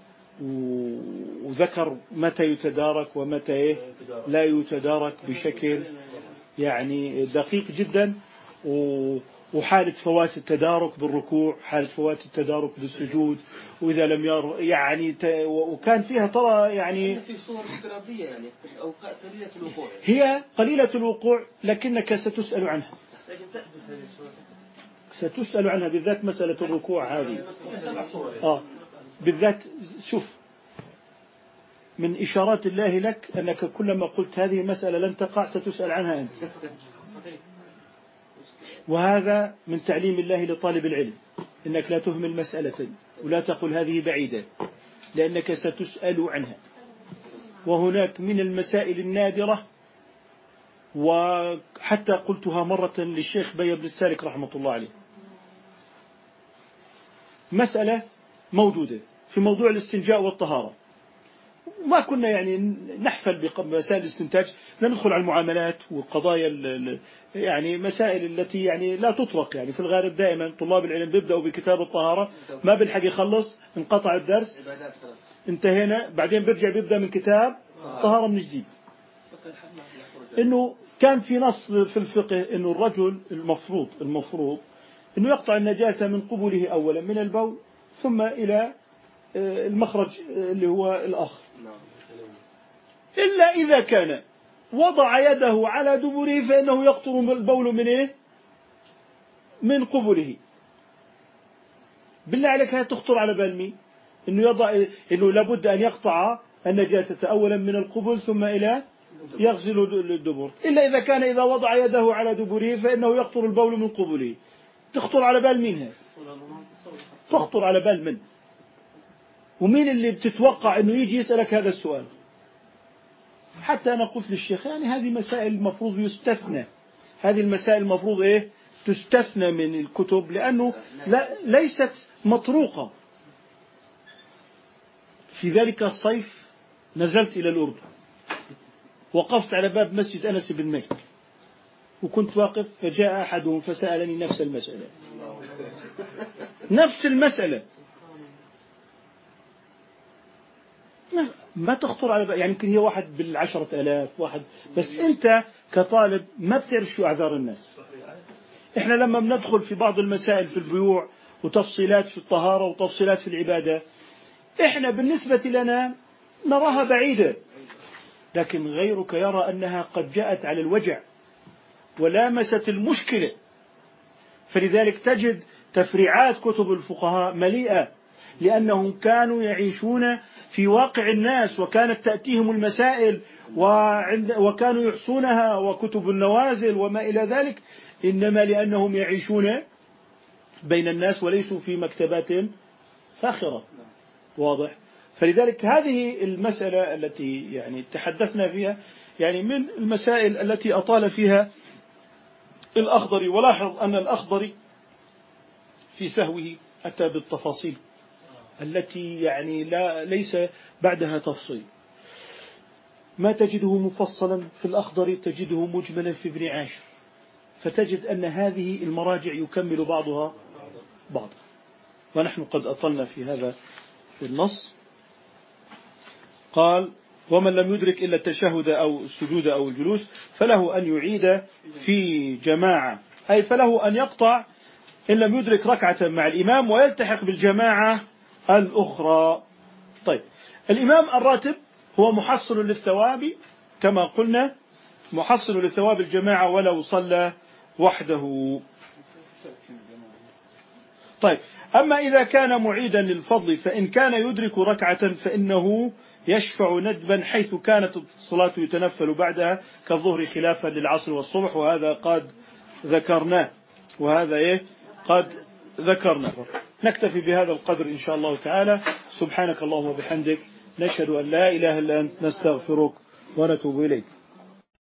وذكر متى يتدارك ومتى لا يتدارك بشكل يعني دقيق جدا، وحالة فوات التدارك بالركوع، حالة فوات التدارك بالسجود، وإذا لم يعني وكان فيها ترى يعني في صور افتراضية يعني أو قليلة الوقوع، هي قليلة الوقوع لكنك ستسأل عنها، ستسأل عنها، بالذات مسألة الركوع هذه بالذات. شوف من إشارات الله لك أنك كلما قلت هذه مسألة لن تقع ستسأل عنها أنت، وهذا من تعليم الله لطالب العلم، إنك لا تهمل مسألة ولا تقل هذه بعيدة، لأنك ستسأل عنها. وهناك من المسائل النادرة، وحتى قلتها مرة للشيخ بي بن السالك رحمة الله عليه، مسألة موجودة في موضوع الاستنجاء والطهارة، ما كنا يعني نحفل بمسائل الاستنتاج، ندخل على المعاملات والقضايا يعني مسائل التي يعني لا تطرق. يعني في الغالب دائما طلاب العلم بيبدأوا بكتاب الطهارة، ما بالحق يخلص، انقطع الدرس، انتهينا، بعدين بيبدأ من كتاب طهارة من جديد. إنه كان في نص في الفقه إنه الرجل المفروض إنه يقطع النجاسة من قبله أولا من البول ثم إلى المخرج اللي هو الآخر، إلا إذا كان وضع يده على دبره فإنه يقطر البول من إيه؟ من قبله. بالله عليك هي تخطر على بال مين؟ إنه لابد أن يقطع النجاسة أولا من القبل ثم إلى يغسل الدبر، إلا إذا كان إذا وضع يده على دبره فإنه يقطر البول من قبله. تخطر على بال مين هي؟ تخطر على بال من؟ ومين اللي بتتوقع أنه يجي يسألك هذا السؤال؟ حتى أنا قلت للشيخ يعني هذه مسائل المفروض يستثنى، هذه المسائل المفروض إيه؟ تستثنى من الكتب، لأنه ليست مطروقة. في ذلك الصيف نزلت إلى الأردن، وقفت على باب مسجد أنس بن مالك، وكنت واقف فجاء أحدهم فسألني نفس المسألة. ما تخطر على يعني يمكن هي واحد بال10,000 واحد، بس أنت كطالب ما بتعرف شو أعذار الناس. إحنا لما بندخل في بعض المسائل في البيوع وتفصيلات في الطهارة وتفصيلات في العبادة، إحنا بالنسبة لنا نراها بعيدة، لكن غيرك يرى أنها قد جاءت على الوجع ولامست المشكلة. فلذلك تجد تفريعات كتب الفقهاء مليئة، لأنهم كانوا يعيشون في واقع الناس، وكانت تأتيهم المسائل وكانوا يحصونها، وكتب النوازل وما إلى ذلك، إنما لأنهم يعيشون بين الناس وليسوا في مكتبات فاخرة. واضح؟ فلذلك هذه المسألة التي يعني تحدثنا فيها يعني من المسائل التي أطال فيها الأخضري. ولاحظ أن الأخضري في سهوه أتى بالتفاصيل التي يعني ليس بعدها تفصيل. ما تجده مفصلا في الأخضري تجده مجملا في ابن عاشر، فتجد أن هذه المراجع يكمل بعضها بعضا. ونحن قد أطلنا في هذا في النص. قال: ومن لم يدرك إلا التشهد أو السجود أو الجلوس فله أن يعيد في جماعة، أي فله أن يقطع إن لم يدرك ركعة مع الإمام ويلتحق بالجماعة الأخرى. طيب، الإمام الراتب هو محصل للثواب كما قلنا، محصل للثواب الجماعة ولو صلى وحده. طيب، أما إذا كان معيدا للفضل فإن كان يدرك ركعة فإنه يشفع ندبا، حيث كانت الصلاة يتنفل بعدها كالظهر خلافا للعصر والصبح، وهذا قد ذكرناه. قد ذكرنا. نكتفي بهذا القدر إن شاء الله تعالى. سبحانك اللهم وبحمدك، نشهد أن لا إله إلا أنت، نستغفرك ونتوب إليك.